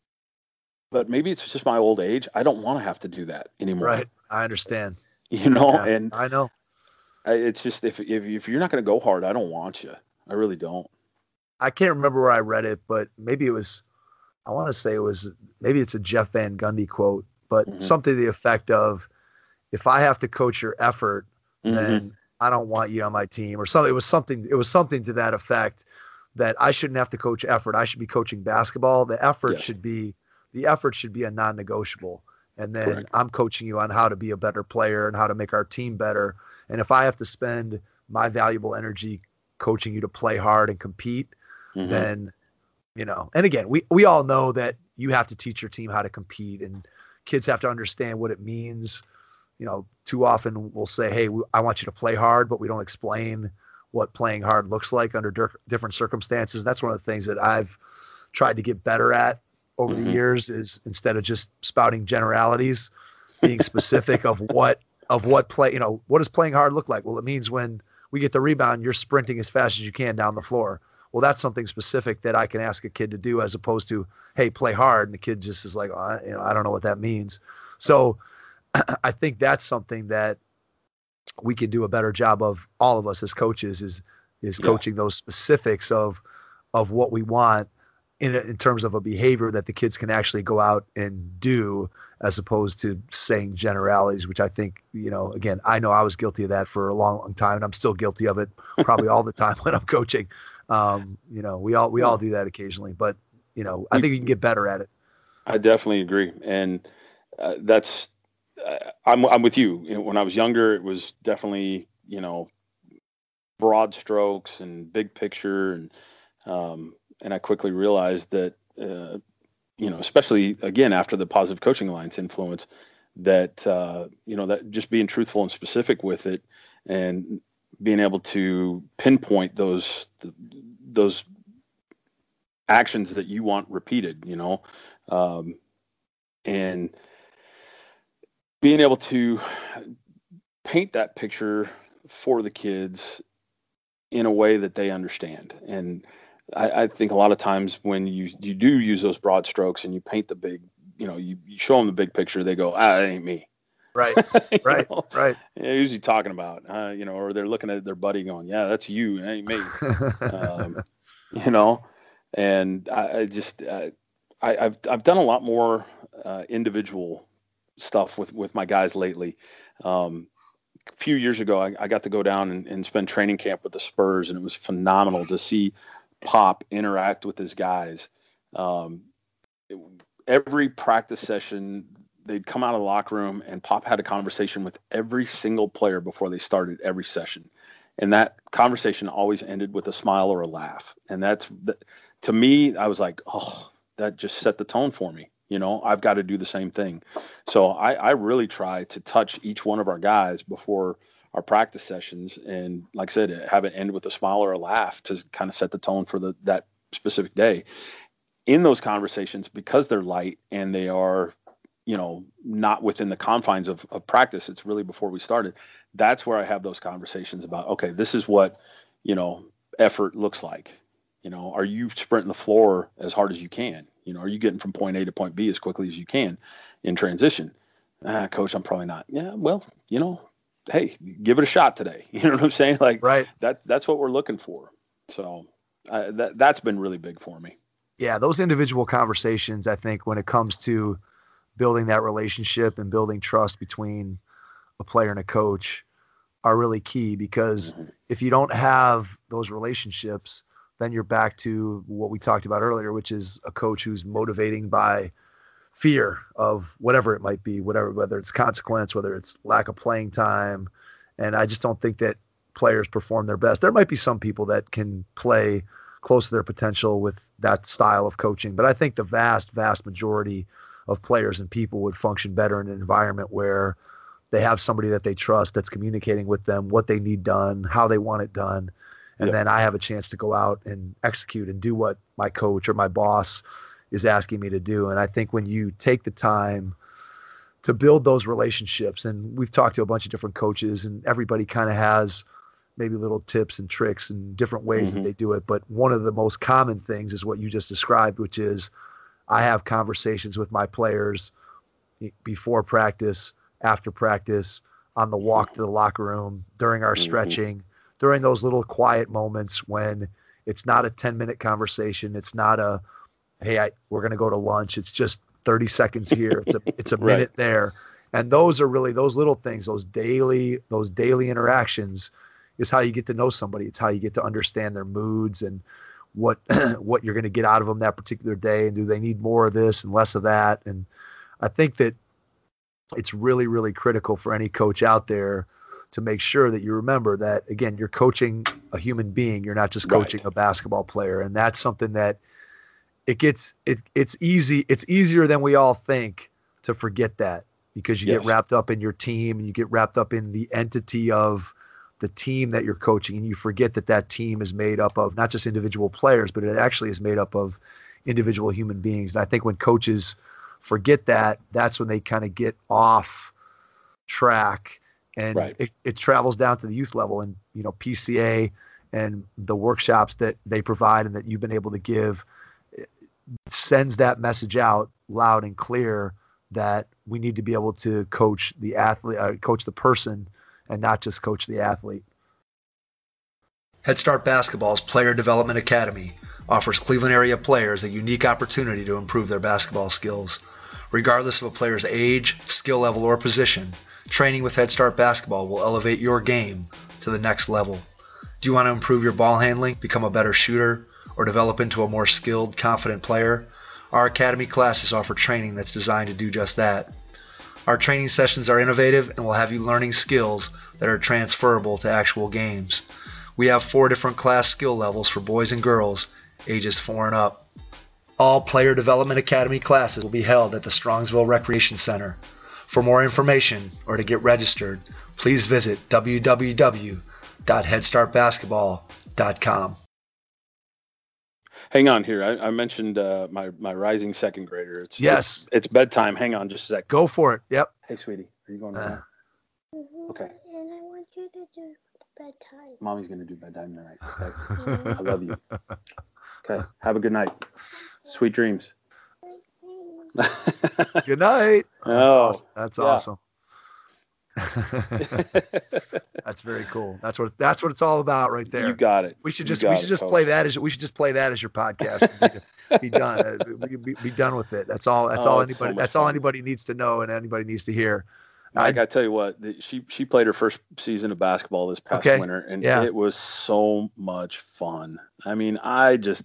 but maybe it's just my old age. I don't want to have to do that anymore. Right. I understand. You know, yeah, and I know. It's just, if, if, if you're not going to go hard, I don't want you. I really don't. I can't remember where I read it, but maybe it was, I want to say it was, maybe it's a Jeff Van Gundy quote, but mm-hmm. something to the effect of, if I have to coach your effort, mm-hmm. then I don't want you on my team, or something. It was something, it was something to that effect, that I shouldn't have to coach effort. I should be coaching basketball. The effort yeah. should be, the effort should be a non-negotiable. And then Correct. I'm coaching you on how to be a better player and how to make our team better. And if I have to spend my valuable energy coaching you to play hard and compete, mm-hmm. then, you know, and again, we, we all know that you have to teach your team how to compete, and kids have to understand what it means. You know, too often we'll say, hey, I want you to play hard, but we don't explain what playing hard looks like under dir- different circumstances. That's one of the things that I've tried to get better at over mm-hmm. the years is instead of just spouting generalities, being specific of what of what play, you know, what does playing hard look like? Well, it means when we get the rebound, you're sprinting as fast as you can down the floor. Well, that's something specific that I can ask a kid to do as opposed to, hey, play hard. And the kid just is like, oh, I, you know, I don't know what that means. So I think that's something that we can do a better job of, all of us as coaches, is is coaching yeah. those specifics of of what we want in in terms of a behavior that the kids can actually go out and do, as opposed to saying generalities, which I think, you know, again, I know I was guilty of that for a long, long time, and I'm still guilty of it probably all the time when I'm coaching. Um, you know, we all we all do that occasionally, but you know, I think you can get better at it. I definitely agree, and uh, that's uh, I'm I'm with you. You know, when I was younger, it was definitely, you know, broad strokes and big picture, and um, and I quickly realized that uh, you know, especially again after the Positive Coaching Alliance influence, that uh, you know, that just being truthful and specific with it, and being able to pinpoint those those actions that you want repeated, you know, um, and being able to paint that picture for the kids in a way that they understand. And I, I think a lot of times when you you do use those broad strokes and you paint the big, you know, you, you show them the big picture, they go, ah, that ain't me. Right, right, know? right. Yeah, who's he talking about? Uh, you know, or they're looking at their buddy going, yeah, that's you, it ain't me. um, you know, and I, I just, uh, I, I've I've done a lot more uh, individual stuff with, with my guys lately. Um, a few years ago, I, I got to go down and, and spend training camp with the Spurs, and it was phenomenal to see Pop interact with his guys. Um, it, every practice session, they'd come out of the locker room and Pop had a conversation with every single player before they started every session. And that conversation always ended with a smile or a laugh. And that's, to me, I was like, oh, that just set the tone for me. You know, I've got to do the same thing. So I, I really try to touch each one of our guys before our practice sessions. And like I said, have it end with a smile or a laugh to kind of set the tone for the, that specific day. In those conversations, because they're light and they are, you know, not within the confines of, of practice, it's really before we started. That's where I have those conversations about, okay, this is what, you know, effort looks like. You know, are you sprinting the floor as hard as you can? You know, are you getting from point A to point B as quickly as you can in transition? Ah, coach, I'm probably not. Yeah, well, you know, hey, give it a shot today. You know what I'm saying? Like, right. That that's what we're looking for. So uh, that that's been really big for me. Yeah, those individual conversations, I think, when it comes to building that relationship and building trust between a player and a coach, are really key, because mm-hmm. if you don't have those relationships, then you're back to what we talked about earlier, which is a coach who's motivating by fear of whatever it might be, whatever, whether it's consequence, whether it's lack of playing time. And I just don't think that players perform their best. There might be some people that can play close to their potential with that style of coaching, but I think the vast, vast majority of players and people would function better in an environment where they have somebody that they trust that's communicating with them what they need done, how they want it done. And yep. then I have a chance to go out and execute and do what my coach or my boss is asking me to do. And I think when you take the time to build those relationships, and we've talked to a bunch of different coaches, and everybody kind of has maybe little tips and tricks and different ways mm-hmm. that they do it. But one of the most common things is what you just described, which is I have conversations with my players before practice, after practice, on the walk to the locker room, during our mm-hmm. stretching, during those little quiet moments when it's not a ten minute conversation. It's not a, hey, I, we're going to go to lunch. It's just thirty seconds here. It's a, it's a right. minute there. And those are really those little things, those daily, those daily interactions is how you get to know somebody. It's how you get to understand their moods and what, what you're going to get out of them that particular day. And do they need more of this and less of that? And I think that it's really, really critical for any coach out there to make sure that you remember that, again, you're coaching a human being. You're not just coaching right. a basketball player. And that's something that it gets, it, it's easy. It's easier than we all think to forget that, because you yes. get wrapped up in your team and you get wrapped up in the entity of the team that you're coaching. And you forget that that team is made up of not just individual players, but it actually is made up of individual human beings. And I think when coaches forget that, that's when they kind of get off track, and Right. it, it travels down to the youth level. And, you know, P C A and the workshops that they provide and that you've been able to give sends that message out loud and clear that we need to be able to coach the athlete, uh, coach the person, and not just coach the athlete. Head Start Basketball's Player Development Academy offers Cleveland area players a unique opportunity to improve their basketball skills. Regardless of a player's age, skill level, or position, training with Head Start Basketball will elevate your game to the next level. Do you want to improve your ball handling, become a better shooter, or develop into a more skilled, confident player? Our Academy classes offer training that's designed to do just that. Our training sessions are innovative and will have you learning skills that are transferable to actual games. We have four different class skill levels for boys and girls, ages four and up. All Player Development Academy classes will be held at the Strongsville Recreation Center. For more information or to get registered, please visit w w w dot head start basketball dot com. Hang on here. I, I mentioned uh, my my rising second grader. It's Yes. It's, it's bedtime. Hang on just a sec. Go for it. Yep. Hey, sweetie, are you going to Uh, bed? Mhm. Okay. And I want you to do bedtime. Mommy's gonna do bedtime tonight. Okay. I love you. Okay. Have a good night. Sweet dreams. Good night. Oh, That's yeah. awesome. That's very cool. That's what that's what it's all about right there. You got it. We should You just got we should it, just Coach. play that as we should just play that as your podcast. And be, be done. Uh, Be, be, be done with it. That's all. That's Oh, all it's so anybody. much that's all fun. anybody needs to know and anybody needs to hear. I gotta tell you what, the- she she played her first season of basketball this past Okay. winter, and Yeah. it was so much fun. I mean, I just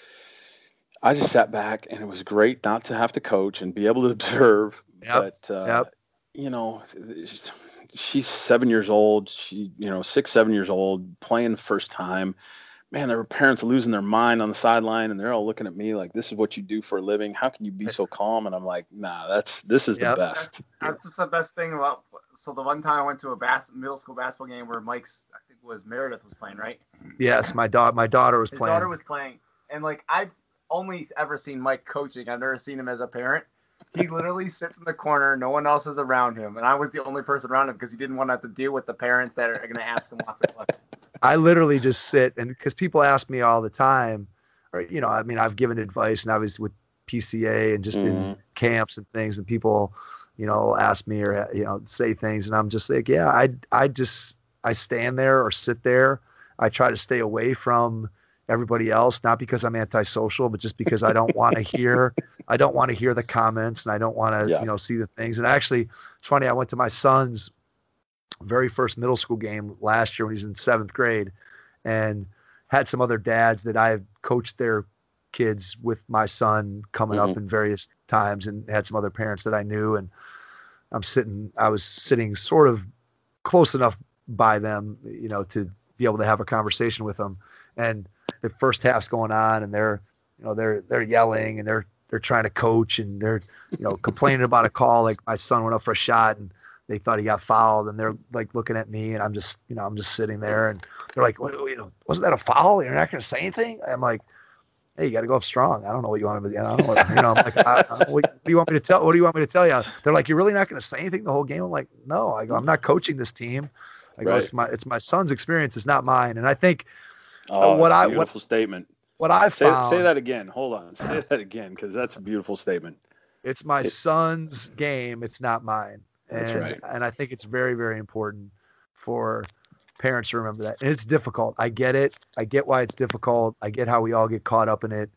I just sat back, and it was great not to have to coach and be able to observe. Yep. But uh, Yep. you know, she's seven years old. She you know six seven years old playing the first time. Man, there were parents losing their mind on the sideline, and they're all looking at me like, "This is what you do for a living. How can you be so calm?" And I'm like, "Nah, that's this is Yep. the best." That's just the best thing about. So the one time I went to a bas- middle school basketball game where Mike's, I think it was Meredith was playing, right? Yes, my daughter. My daughter was His playing. daughter was playing, and like I've only ever seen Mike coaching. I've never seen him as a parent. He literally sits in the corner. No one else is around him, and I was the only person around him because he didn't want to have to deal with the parents that are going to ask him lots of questions. I literally just sit, and because people ask me all the time, or you know, I mean, I've given advice, and I was with P C A and just in Mhm. camps and things, and people, you know, ask me or you know say things, and I'm just like, yeah, I I just I stand there or sit there. I try to stay away from everybody else, not because I'm antisocial, but just because I don't want to hear I don't want to hear the comments, and I don't want to Yeah. you know see the things. And actually, it's funny. I went to my son's very first middle school game last year when he was in seventh grade, and had some other dads that I have coached their kids with my son coming up Mhm. in various times, and had some other parents that I knew. And I'm sitting, I was sitting sort of close enough by them, you know, to be able to have a conversation with them. And the first half's going on, and they're, you know, they're they're yelling, and they're they're trying to coach, and they're, you know, complaining about a call. Like my son went up for a shot, and they thought he got fouled, and they're like looking at me, and I'm just, you know, I'm just sitting there, and they're like, well, you know, wasn't that a foul? You're not going to say anything? I'm like, hey, you got to go up strong. I don't know what you want me to, you know, I don't know what, you know, I'm like, I, I, what do you want me to tell? What do you want me to tell you? They're like, you're really not going to say anything the whole game? I'm like, no. I go, I'm not coaching this team. I go, Right. it's my, it's my son's experience. It's not mine. And I think Oh, what it's a I- beautiful what- statement. what I Say, found, say that again. Hold on. Say that again, because that's a beautiful statement. it's my It- son's game. It's not mine. That's and, right. And I think it's very, very important for parents to remember that. And it's difficult. I get it. I get why it's difficult. I get how we all get caught up in it.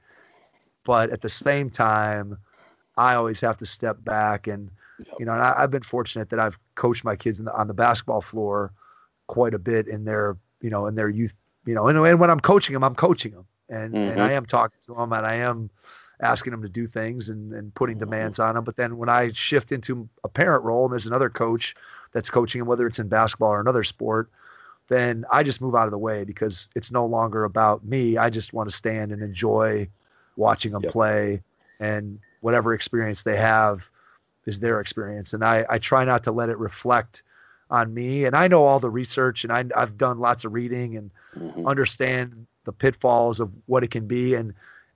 But at the same time, I always have to step back. And, Yep. you know, and I, I've been fortunate that I've coached my kids in the, on the basketball floor quite a bit in their, you know, in their youth, you know, and, and when I'm coaching them, I'm coaching them. And, Mhm. and I am talking to them, and I am asking them to do things and, and putting demands on them. But then when I shift into a parent role and there's another coach that's coaching them, whether it's in basketball or another sport, then I just move out of the way because it's no longer about me. I just want to stand and enjoy watching them Yep. play, and whatever experience they have is their experience. And I, I try not to let it reflect on me. And I know all the research, and I, I've done lots of reading and Mhm. understand the pitfalls of what it can be. And,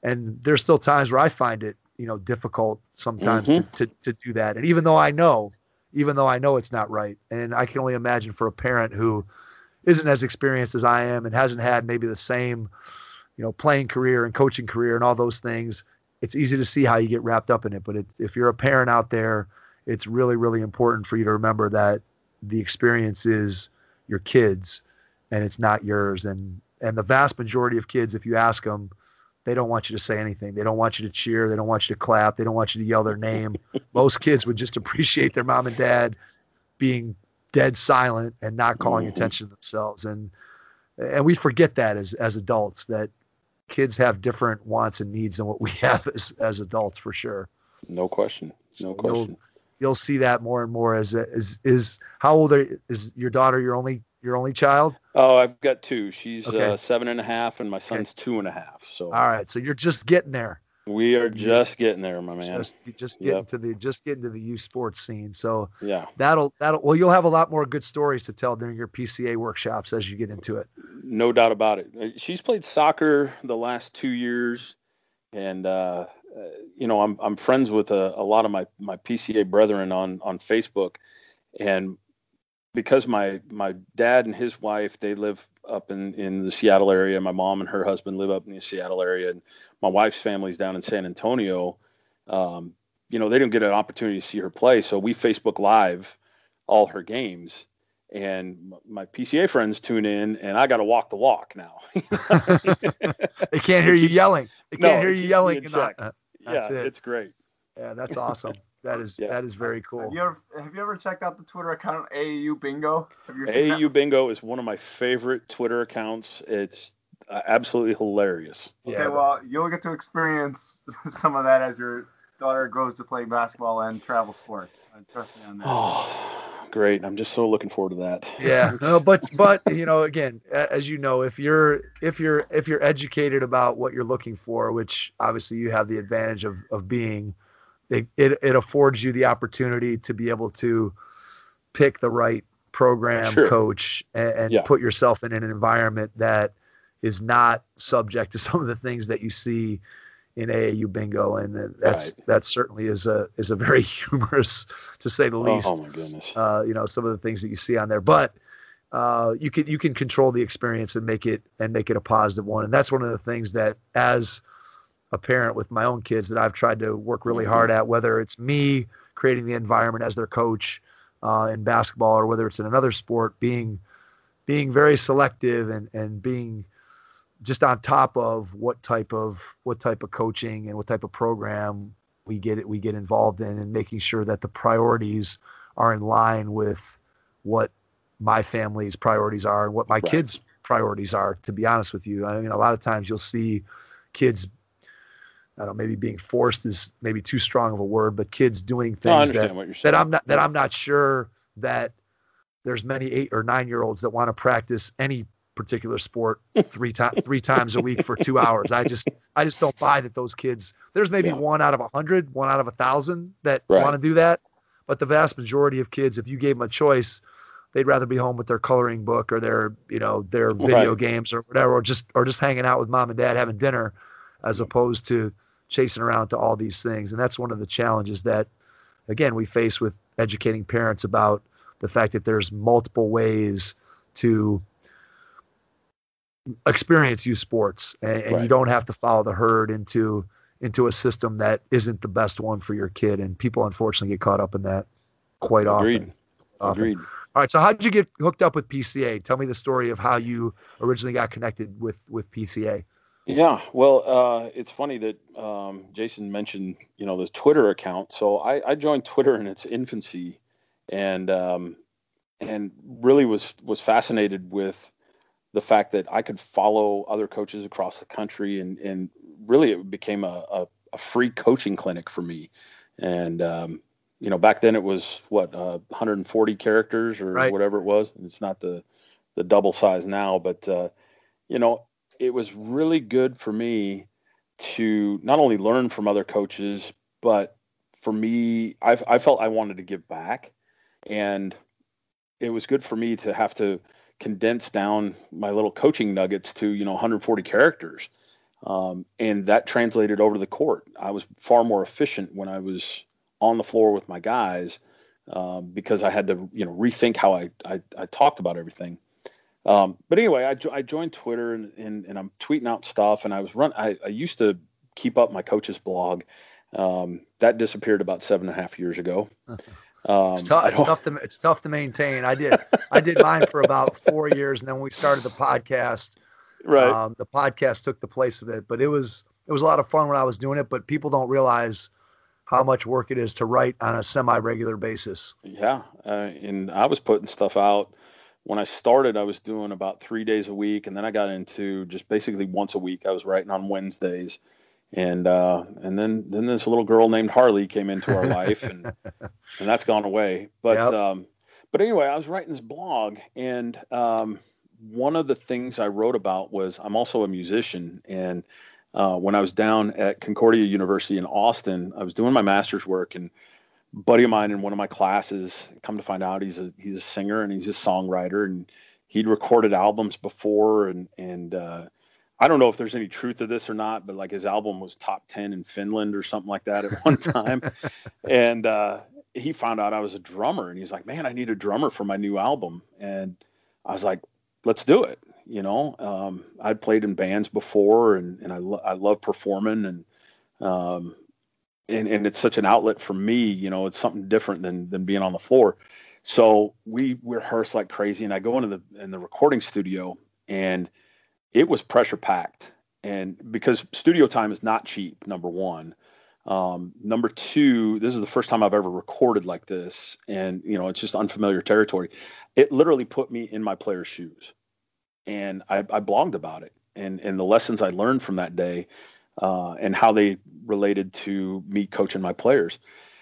and there's still times where I find it, you know, difficult sometimes Mhm. to, to, to do that. And even though I know, even though I know it's not right, and I can only imagine for a parent who isn't as experienced as I am and hasn't had maybe the same, you know, playing career and coaching career and all those things, it's easy to see how you get wrapped up in it. But it, if you're a parent out there, it's really, really important for you to remember that the experience is your kids and it's not yours. And, and the vast majority of kids, if you ask them, they don't want you to say anything. They don't want you to cheer. They don't want you to clap. They don't want you to yell their name. Most kids would just appreciate their mom and dad being dead silent and not calling Mm-hmm. attention to themselves. And, and we forget that as, as adults, that kids have different wants and needs than what we have as, as adults, for sure. No question. So No question. You'll, you'll see that more and more as, as, is how old are, is your daughter your only, your only child? Oh, I've got two. She's Okay. uh, seven and a half, and my son's Okay. two and a half. So All right. So you're just getting there. we are just getting there, my man. Just, just getting Yep. to the, just getting to the youth sports scene. So Yeah. that'll, that'll, well, you'll have a lot more good stories to tell during your P C A workshops as you get into it. No doubt about it. Uh, She's played soccer the last two years, and uh, uh, you know, I'm I'm friends with a, a lot of my my P C A brethren on on Facebook, and because my my dad and his wife, they live up in in the Seattle area. My mom and her husband live up in the Seattle area, and my wife's family's down in San Antonio. Um, you know, they didn't get an opportunity to see her play, so we Facebook Live all her games. And m- my P C A friends tune in, and I got to walk the walk now. They can't hear you yelling. They No, can't hear it you keeps yelling. me in and not- check. uh, Yeah, That's it. it's great. Yeah, that's awesome. That is Yeah. that is very cool. Have you ever have you ever checked out the Twitter account A A U Bingo? Have you ever seen A A U that? Bingo is one of my favorite Twitter accounts. It's uh, absolutely hilarious. Okay, Yeah, well, you'll get to experience some of that as your daughter grows to play basketball and travel sports. Uh, trust me on that. Oh, great. I'm just so looking forward to that. Yeah, no, but but you know, again, a- as you know, if you're if you're if you're educated about what you're looking for, which obviously you have the advantage of of being, it it, it affords you the opportunity to be able to pick the right program, Sure. coach, and, and Yeah. put yourself in an environment that is not subject to some of the things that you see in A A U Bingo, and that- that's Right. that certainly is a is a very humorous, to say the least. Oh my goodness. Uh, you know, some of the things that you see on there, but uh, you can you can control the experience and make it and make it a positive one. And that's one of the things that, as a parent with my own kids, that I've tried to work really Mhm. hard at, whether it's me creating the environment as their coach uh, in basketball, or whether it's in another sport, being being very selective and and being just on top of what type of what type of coaching and what type of program we get we get involved in, and making sure that the priorities are in line with what my family's priorities are and what my Right. kids' priorities are, to be honest with you. I mean, a lot of times you'll see kids, I don't know, maybe being forced is maybe too strong of a word, but kids doing No, I things understand that, what you're saying. that I'm not that I'm not sure that there's many eight or nine year olds that want to practice any particular sport three times three times a week for two hours. I just I just don't buy that those kids. There's maybe Yeah. one out of a hundred, one out of a thousand that Right. want to do that, but the vast majority of kids, if you gave them a choice, they'd rather be home with their coloring book or their you know their video Right. games or whatever, or just or just hanging out with mom and dad having dinner, as opposed to chasing around to all these things. And that's one of the challenges that, again, we face with educating parents about the fact that there's multiple ways to experience youth sports, and, and you Right. don't have to follow the herd into into a system that isn't the best one for your kid. And people unfortunately get caught up in that quite Agreed. often. often. Agreed. All right, so how did you get hooked up with P C A? Tell me the story of how you originally got connected with with P C A. Yeah, well, uh, it's funny that um, Jason mentioned, you know, the Twitter account. So I, I joined Twitter in its infancy, and um, and really was was fascinated with the fact that I could follow other coaches across the country, and and really it became a a, a free coaching clinic for me. And um, you know, back then it was what uh, one hundred forty characters or Right. whatever it was. It's not the the double size now, but uh, you know, it was really good for me to not only learn from other coaches, but for me, I I felt I wanted to give back, and it was good for me to have to condense down my little coaching nuggets to, you know, one hundred forty characters. Um, and that translated over to the court. I was far more efficient when I was on the floor with my guys, um, because I had to, you know, rethink how I, I, I talked about everything. Um, but anyway, I, jo- I joined Twitter and, and, and I'm tweeting out stuff, and I was run. I, I used to keep up my coach's blog. Um, that disappeared about seven and a half years ago. Um, It's tough. I It's don't- tough to it's tough to maintain. I did I did mine for about four years, and then we started the podcast. Right. Um, the podcast took the place of it, but it was it was a lot of fun when I was doing it. But people don't realize how much work it is to write on a semi-regular basis. Yeah. Uh, and I was putting stuff out. When I started, I was doing about three days a week, and then I got into just basically once a week. I was writing on Wednesdays, and uh, and then then this little girl named Harley came into our life, and and that's gone away. But Yep. um, but anyway, I was writing this blog, and um, one of the things I wrote about was I'm also a musician, and uh, when I was down at Concordia University in Austin, I was doing my master's work, and a buddy of mine in one of my classes, come to find out he's a he's a singer and he's a songwriter, and he'd recorded albums before, and and uh, I don't know if there's any truth to this or not, but like his album was top ten in Finland or something like that at one time. And uh, he found out I was a drummer, and he's like, man, I need a drummer for my new album. And I was like, let's do it. You know, um, I'd played in bands before, and, and I, lo- I love performing, and, um, and, and it's such an outlet for me. You know, it's something different than, than being on the floor. So we, we rehearsed like crazy, and I go into the, in the recording studio, and it was pressure packed. And because studio time is not cheap, number one. Um, number two, this is the first time I've ever recorded like this. And, you know, it's just unfamiliar territory. It literally put me in my player's shoes. And I, I blogged about it, and, and the lessons I learned from that day, uh, and how they related to me coaching my players.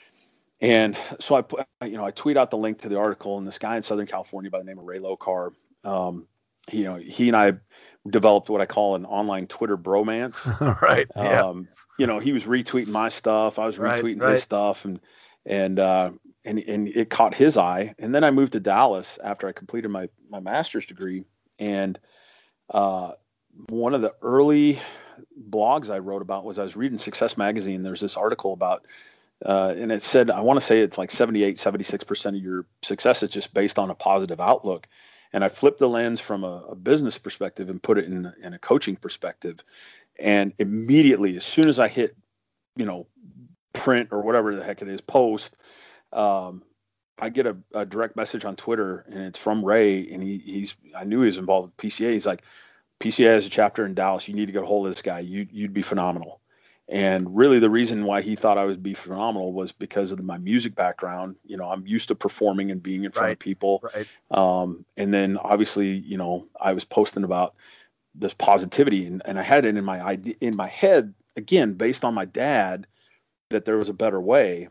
And so I put, you know, I tweet out the link to the article, and this guy in Southern California by the name of Ray Lokar, um, you know, he and I developed what I call an online Twitter bromance. Right. Yeah. Um, you know, he was retweeting my stuff, I was Right, retweeting right. his stuff, and and uh, and and it caught his eye. And then I moved to Dallas after I completed my my master's degree, and uh, one of the early blogs I wrote about was I was reading Success Magazine. There's this article about, uh, and it said, I want to say it's like seventy-eight, seventy-six percent of your success is just based on a positive outlook. And I flipped the lens from a, a business perspective and put it in, in a coaching perspective. And immediately, as soon as I hit, you know, print or whatever the heck it is, post, um, I get a, a direct message on Twitter, and it's from Ray. And he, he's, I knew he was involved with P C A. He's like, P C A has a chapter in Dallas. You need to get a hold of this guy. You, you'd be phenomenal. And really the reason why he thought I would be phenomenal was because of my music background. You know, I'm used to performing and being in front Right. of people. Right. Um, and then obviously, you know, I was posting about this positivity, and, and I had it in my idea, in my head, again, based on my dad, that there was a better way.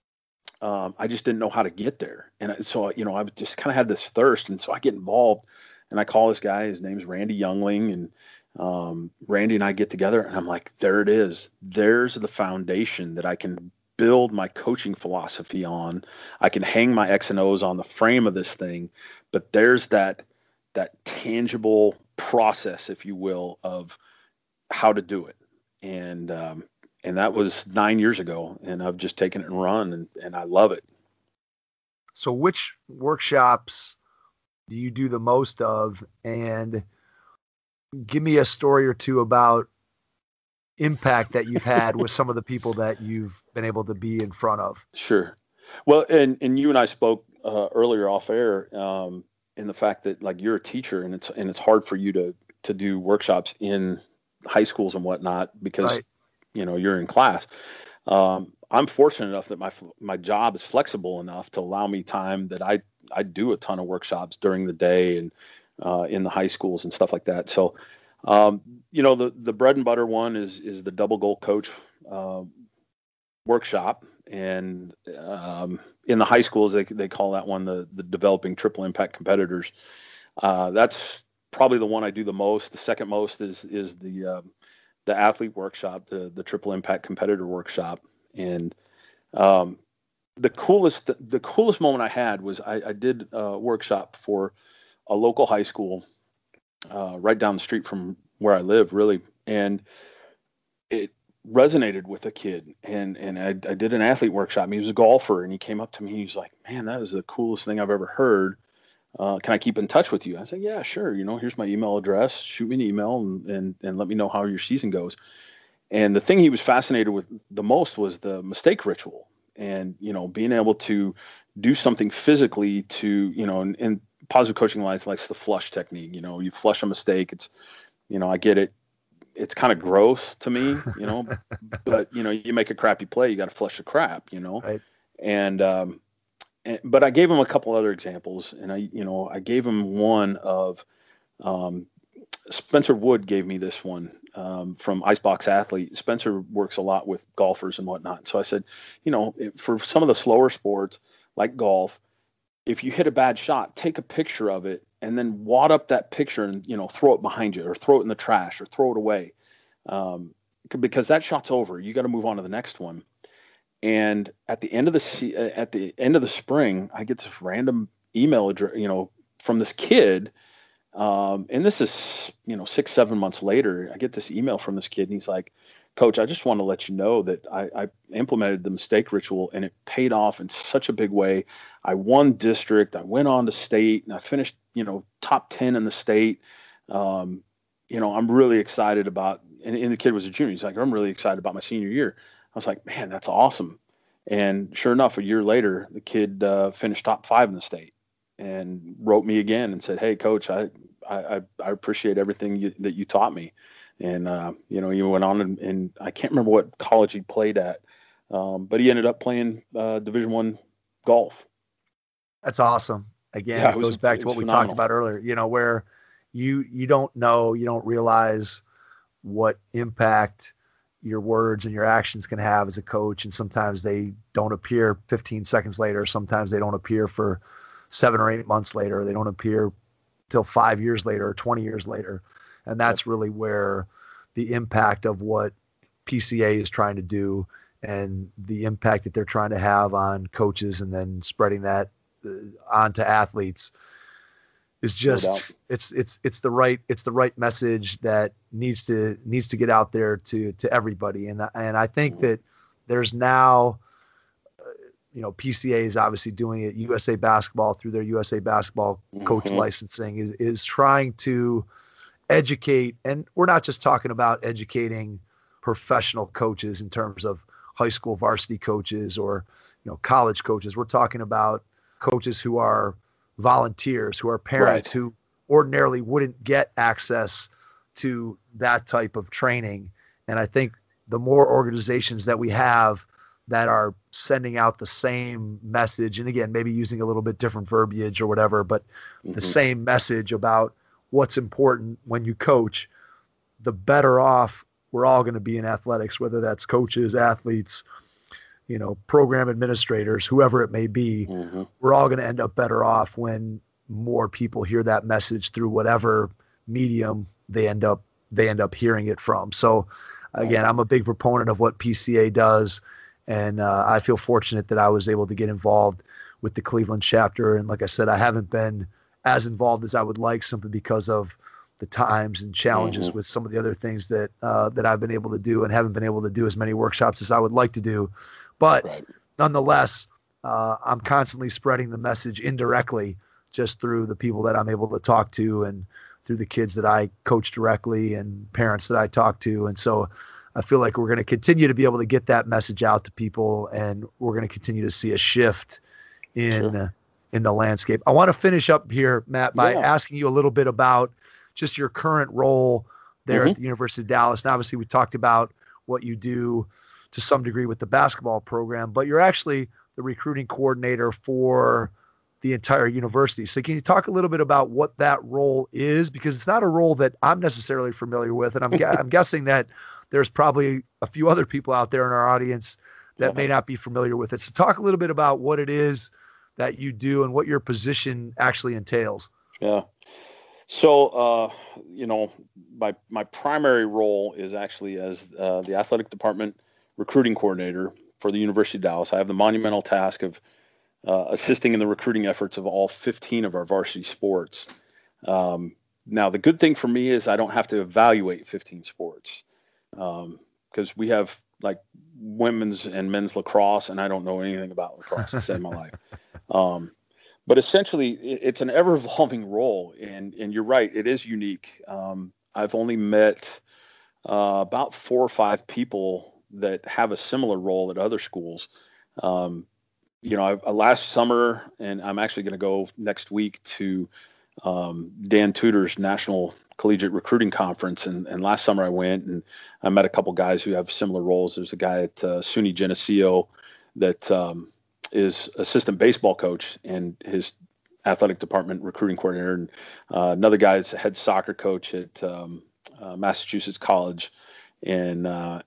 Um, I just didn't know how to get there. And I- so, you know, I just kind of had this thirst. And so I get involved, and I call this guy, his name's Randy Youngling, and um, Randy and I get together, and I'm like, there it is. There's the foundation that I can build my coaching philosophy on. I can hang my X and O's on the frame of this thing, but there's that, that tangible process, if you will, of how to do it. And, um, and that was nine years ago, and I've just taken it and run, and, and I love it. So which workshops do you do the most of? And give me a story or two about impact that you've had with some of the people that you've been able to be in front of. Sure. Well, and, and you and I spoke uh, earlier off air, um, in the fact that like you're a teacher, and it's, and it's hard for you to, to do workshops in high schools and whatnot, because, Right. you know, you're in class. Um, I'm fortunate enough that my, my job is flexible enough to allow me time that I, I do a ton of workshops during the day, and uh, in the high schools and stuff like that. So, um, you know, the, the bread and butter one is, is the double goal coach, uh, workshop. And, um, in the high schools, they, they call that one the, the developing triple impact competitors. Uh, that's probably the one I do the most. The second most is, is the, um, the athlete workshop, the, the triple impact competitor workshop. And, um, the coolest, the coolest moment I had was I, I did a workshop for a local high school, uh, right down the street from where I live, really. And it resonated with a kid, and and I, I did an athlete workshop. He was a golfer, and he came up to me. He was like, "Man, that is the coolest thing I've ever heard. Uh, can I keep in touch with you?" I said, "Yeah, sure. You know, here's my email address. Shoot me an email and and and let me know how your season goes." And the thing he was fascinated with the most was the mistake ritual, and you know, being able to do something physically to, you know, and, and Positive Coaching Alliance likes the flush technique. You know, you flush a mistake. It's, you know, I get it. It's kind of gross to me, you know, but you know, you make a crappy play, you got to flush the crap, you know. Right. And um, and, but I gave him a couple other examples, and I, you know, I gave him one of um, Spencer Wood gave me this one um, from Icebox Athlete. Spencer works a lot with golfers and whatnot. So I said, you know, for some of the slower sports like golf, if you hit a bad shot, take a picture of it and then wad up that picture and, you know, throw it behind you or throw it in the trash or throw it away. Um, because that shot's over. You got to move on to the next one. And at the end of the at the end of the spring, I get this random email address, you know, from this kid. Um, and this is, you know, six, seven months later, I get this email from this kid, and he's like, "Coach, I just want to let you know that I, I implemented the mistake ritual, and it paid off in such a big way. I won district, I went on to state, and I finished, you know, top ten in the state. Um, you know, I'm really excited about," and, and the kid was a junior. He's like, "I'm really excited about my senior year." I was like, "Man, that's awesome." And sure enough, a year later, the kid uh, finished top five in the state and wrote me again and said, "Hey, Coach, I I, I appreciate everything you, that you taught me." And, uh, you know, he went on and, and I can't remember what college he played at, um, but he ended up playing uh, Division One golf. That's awesome. Again, Yeah, it, it was, goes back it to what we phenomenal. talked about earlier, you know, where you, you don't know, you don't realize what impact your words and your actions can have as a coach. And sometimes they don't appear fifteen seconds later. Sometimes they don't appear for seven or eight months later. They don't appear till five years later or twenty years later. And that's yep. really where the impact of what P C A is trying to do and the impact that they're trying to have on coaches and then spreading that uh, onto athletes is just, no it's, it's, it's the right, it's the right message that needs to, needs to get out there to, to everybody. And, and I think mm-hmm. that there's now, uh, you know, P C A is obviously doing it. U S A Basketball through their U S A Basketball mm-hmm. coach licensing is, is trying to educate. And we're not just talking about educating professional coaches in terms of high school varsity coaches or, you know, college coaches. We're talking about coaches who are volunteers, who are parents right. who ordinarily wouldn't get access to that type of training. And I think the more organizations that we have that are sending out the same message, and again, maybe using a little bit different verbiage or whatever, but mm-hmm. the same message about what's important when you coach, the better off we're all going to be in athletics, whether that's coaches, athletes, you know, program administrators, whoever it may be. Mm-hmm. We're all going to end up better off when more people hear that message through whatever medium they end up they end up hearing it from. So again, I'm a big proponent of what P C A does, and uh, I feel fortunate that I was able to get involved with the Cleveland chapter. And like I said, I haven't been as involved as I would like, simply because of the times and challenges mm-hmm. with some of the other things that uh, that I've been able to do and haven't been able to do as many workshops as I would like to do. But right. nonetheless, uh, I'm constantly spreading the message indirectly just through the people that I'm able to talk to and through the kids that I coach directly and parents that I talk to. And so I feel like we're going to continue to be able to get that message out to people, and we're going to continue to see a shift in sure. in the landscape. I want to finish up here, Matt, by yeah. asking you a little bit about just your current role there mm-hmm. at the University of Dallas. And obviously we talked about what you do to some degree with the basketball program, but you're actually the recruiting coordinator for the entire university. So can you talk a little bit about what that role is? Because it's not a role that I'm necessarily familiar with. And I'm, I'm guessing that there's probably a few other people out there in our audience that yeah. may not be familiar with it. So talk a little bit about what it is that you do and what your position actually entails. Yeah. So, uh, you know, my my primary role is actually as uh, the athletic department recruiting coordinator for the University of Dallas. I have the monumental task of uh, assisting in the recruiting efforts of all fifteen of our varsity sports. Um, now, the good thing for me is I don't have to evaluate fifteen sports, because um, because we have like women's and men's lacrosse, and I don't know anything about lacrosse to save my life. Um, but essentially, it, it's an ever evolving role, and and you're right, it is unique. Um, I've only met uh, about four or five people that have a similar role at other schools. Um, you know, I, last summer, and I'm actually going to go next week to um, Dan Tudor's National Collegiate Recruiting Conference. And, and last summer I went and I met a couple guys who have similar roles. There's a guy at uh, SUNY Geneseo that um, is assistant baseball coach and his athletic department recruiting coordinator. And uh, another guy is head soccer coach at um, uh, Massachusetts College. And uh,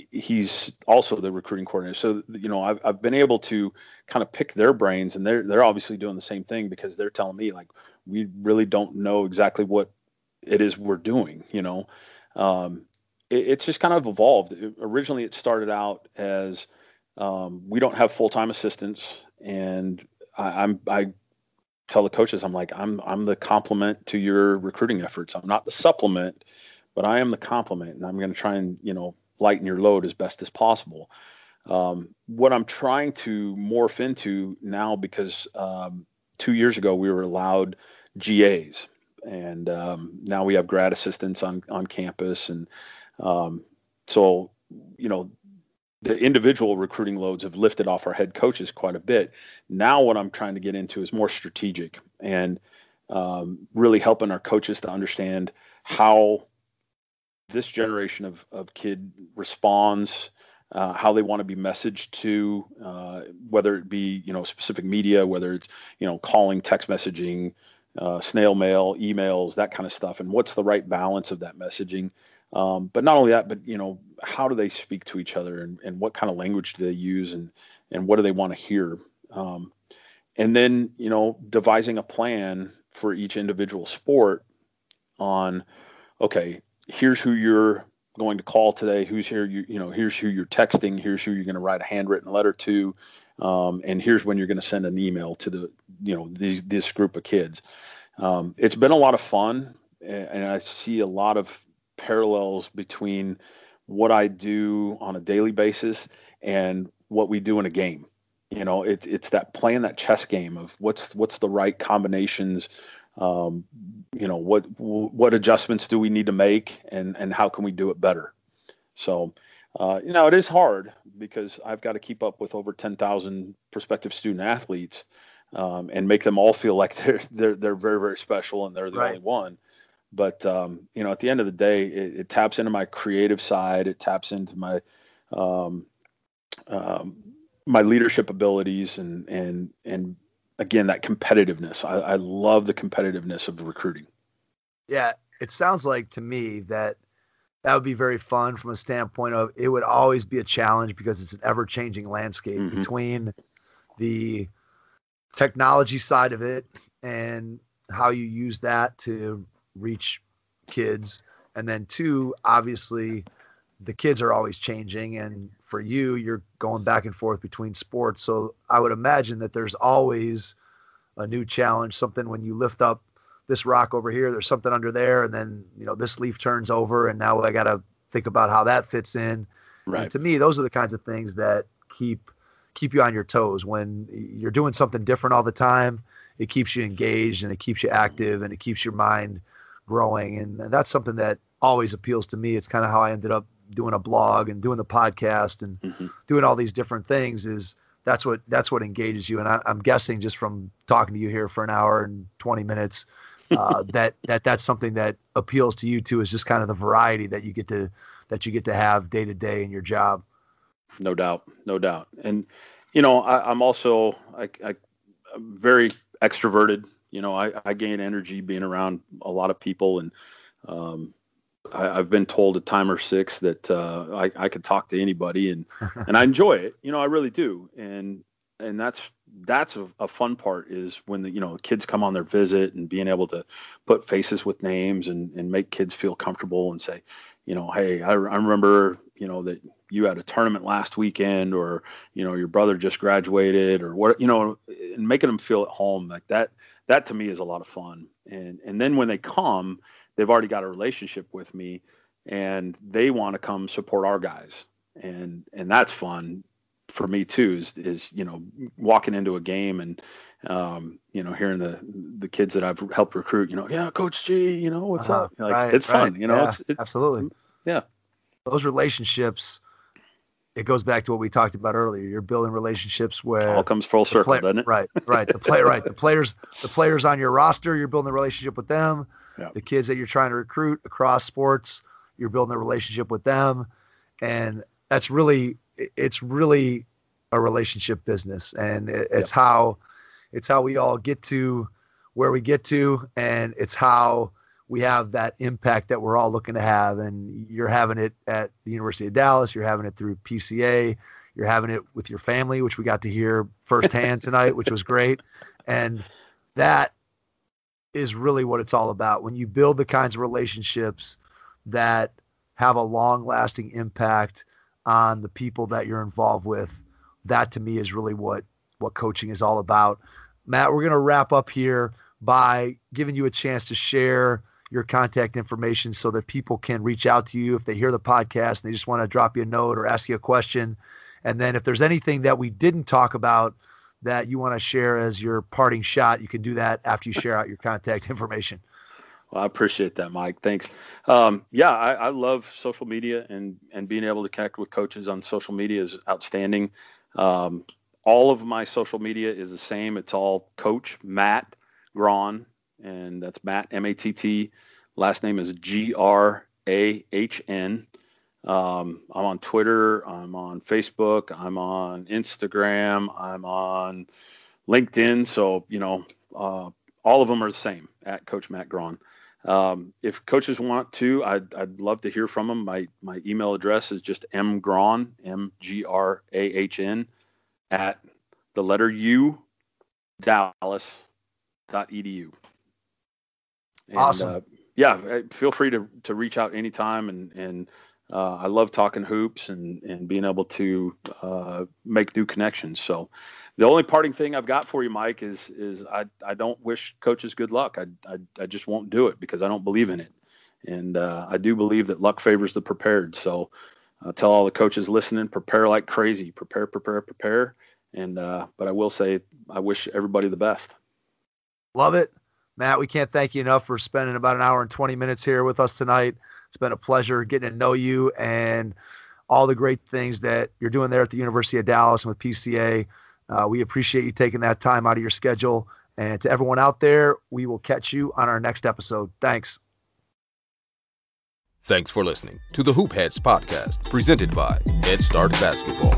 he's also the recruiting coordinator. So, you know, I've, I've been able to kind of pick their brains, and they're, they're obviously doing the same thing, because they're telling me, like, we really don't know exactly what it is we're doing, you know. Um, it, it's just kind of evolved. It, originally, it started out as um, we don't have full-time assistants, and I, I'm I tell the coaches, I'm like, I'm I'm the complement to your recruiting efforts. I'm not the supplement, but I am the complement, and I'm going to try and, you know, lighten your load as best as possible. Um, what I'm trying to morph into now, because um, two years ago we were allowed G As, and um, now we have grad assistants on on campus, and um, so, you know, the individual recruiting loads have lifted off our head coaches quite a bit. Now what I'm trying to get into is more strategic, and um, really helping our coaches to understand how this generation of, of kid responds, uh, how they want to be messaged to, uh, whether it be, you know, specific media, whether it's, you know, calling, text messaging, uh, snail mail, emails, that kind of stuff. And what's the right balance of that messaging? Um, but not only that, but, you know, how do they speak to each other, and, and what kind of language do they use, and, and what do they want to hear? Um, and then, you know, devising a plan for each individual sport on, okay, here's who you're going to call today. Who's here? You, you know, here's who you're texting. Here's who you're going to write a handwritten letter to. Um, and here's when you're going to send an email to the, you know, these, this group of kids. Um, it's been a lot of fun, and I see a lot of parallels between what I do on a daily basis and what we do in a game. You know, it's, it's that playing that chess game of what's, what's the right combinations. Um, you know, what what adjustments do we need to make, and and how can we do it better? So, uh, you know, it is hard, because I've got to keep up with over ten thousand prospective student athletes, um, and make them all feel like they're they're they're very, very special, and they're the Right. only one. But um, you know, at the end of the day, it, it taps into my creative side. It taps into my um, um, my leadership abilities, and and and again, that competitiveness. I, I love the competitiveness of recruiting. Yeah, it sounds like to me that that would be very fun from a standpoint of it would always be a challenge, because it's an ever-changing landscape Mhm. between the technology side of it and how you use that to reach kids. And then two, obviously the kids are always changing, and for you, you're going back and forth between sports. So I would imagine that there's always a new challenge, something when you lift up this rock over here, there's something under there, and then, you know, this leaf turns over, and now I got to think about how that fits in. Right. And to me, those are the kinds of things that keep keep you on your toes. When you're doing something different all the time, it keeps you engaged, and it keeps you active, and it keeps your mind growing. And that's something that always appeals to me. It's kind of how I ended up doing a blog and doing the podcast and Mm-hmm. doing all these different things. Is that's what that's what engages you. And I, I'm guessing just from talking to you here for an hour and twenty minutes, uh, that that that's something that appeals to you too. Is just kind of the variety that you get to that you get to have day to day in your job. No doubt, no doubt. And you know, I, I'm also I, I, I'm very extroverted. You know, I, I gain energy being around a lot of people, and um, I, I've been told a time or six that uh, I, I could talk to anybody, and and I enjoy it. You know, I really do. And and that's that's a, a fun part, is when the you know kids come on their visit, and being able to put faces with names, and and make kids feel comfortable, and say, you know, hey, I, I remember, you know, that you had a tournament last weekend, or, you know, your brother just graduated, or what, you know, and making them feel at home like that. That to me is a lot of fun. And and then when they come, they've already got a relationship with me. and they want to come support our guys. And, and that's fun for me too, is, is, you know, walking into a game and, um, you know, hearing the, the kids that I've helped recruit, you know, yeah, Coach G, you know, what's Uh-huh. up? Like, Right, it's fun, right. you know, Yeah, it's, it's absolutely. yeah. Those relationships, it goes back to what we talked about earlier. You're building relationships where All comes full circle, play- doesn't it? Right, right. The play, right. The players, the players on your roster, you're building a relationship with them. Yeah. The kids that you're trying to recruit across sports, you're building a relationship with them, and that's really, it's really a relationship business, and it, it's Yeah. how, it's how we all get to where we get to, and it's how we have that impact that we're all looking to have. And you're having it at the University of Dallas. You're having it through P C A. You're having it with your family, which we got to hear firsthand tonight, which was great. And that is really what it's all about. When you build the kinds of relationships that have a long-lasting impact on the people that you're involved with, that to me is really what, what coaching is all about. Matt, we're going to wrap up here by giving you a chance to share your contact information so that people can reach out to you if they hear the podcast and they just want to drop you a note or ask you a question. And then if there's anything that we didn't talk about that you want to share as your parting shot, you can do that after you share out your contact information. Well, I appreciate that, Mike. Thanks. Um, yeah, I, I love social media, and, and being able to connect with coaches on social media is outstanding. Um, all of my social media is the same. It's all Coach Matt Grahn, and that's Matt, M A T T. Last name is G R A H N. Um, I'm on Twitter. I'm on Facebook. I'm on Instagram. I'm on LinkedIn. So, you know, uh, all of them are the same, at Coach Matt Grahn. Um, if coaches want to, I'd, I'd love to hear from them. My, my email address is just mgrahn, M G R A H N, at the letter U, Dallas dot E D U. And, Awesome. Uh, yeah, feel free to, to reach out anytime. And, and, uh, I love talking hoops and, and being able to, uh, make new connections. So the only parting thing I've got for you, Mike, is, is I, I don't wish coaches good luck. I, I, I just won't do it because I don't believe in it. And, uh, I do believe that luck favors the prepared. So, uh, tell all the coaches listening, prepare like crazy, prepare, prepare, prepare. And, uh, but I will say, I wish everybody the best. Love it. Matt, we can't thank you enough for spending about an hour and twenty minutes here with us tonight. It's been a pleasure getting to know you and all the great things that you're doing there at the University of Dallas and with P C A. Uh, we appreciate you taking that time out of your schedule. And to everyone out there, we will catch you on our next episode. Thanks. Thanks for listening to the Hoop Heads podcast, presented by Head Start Basketball.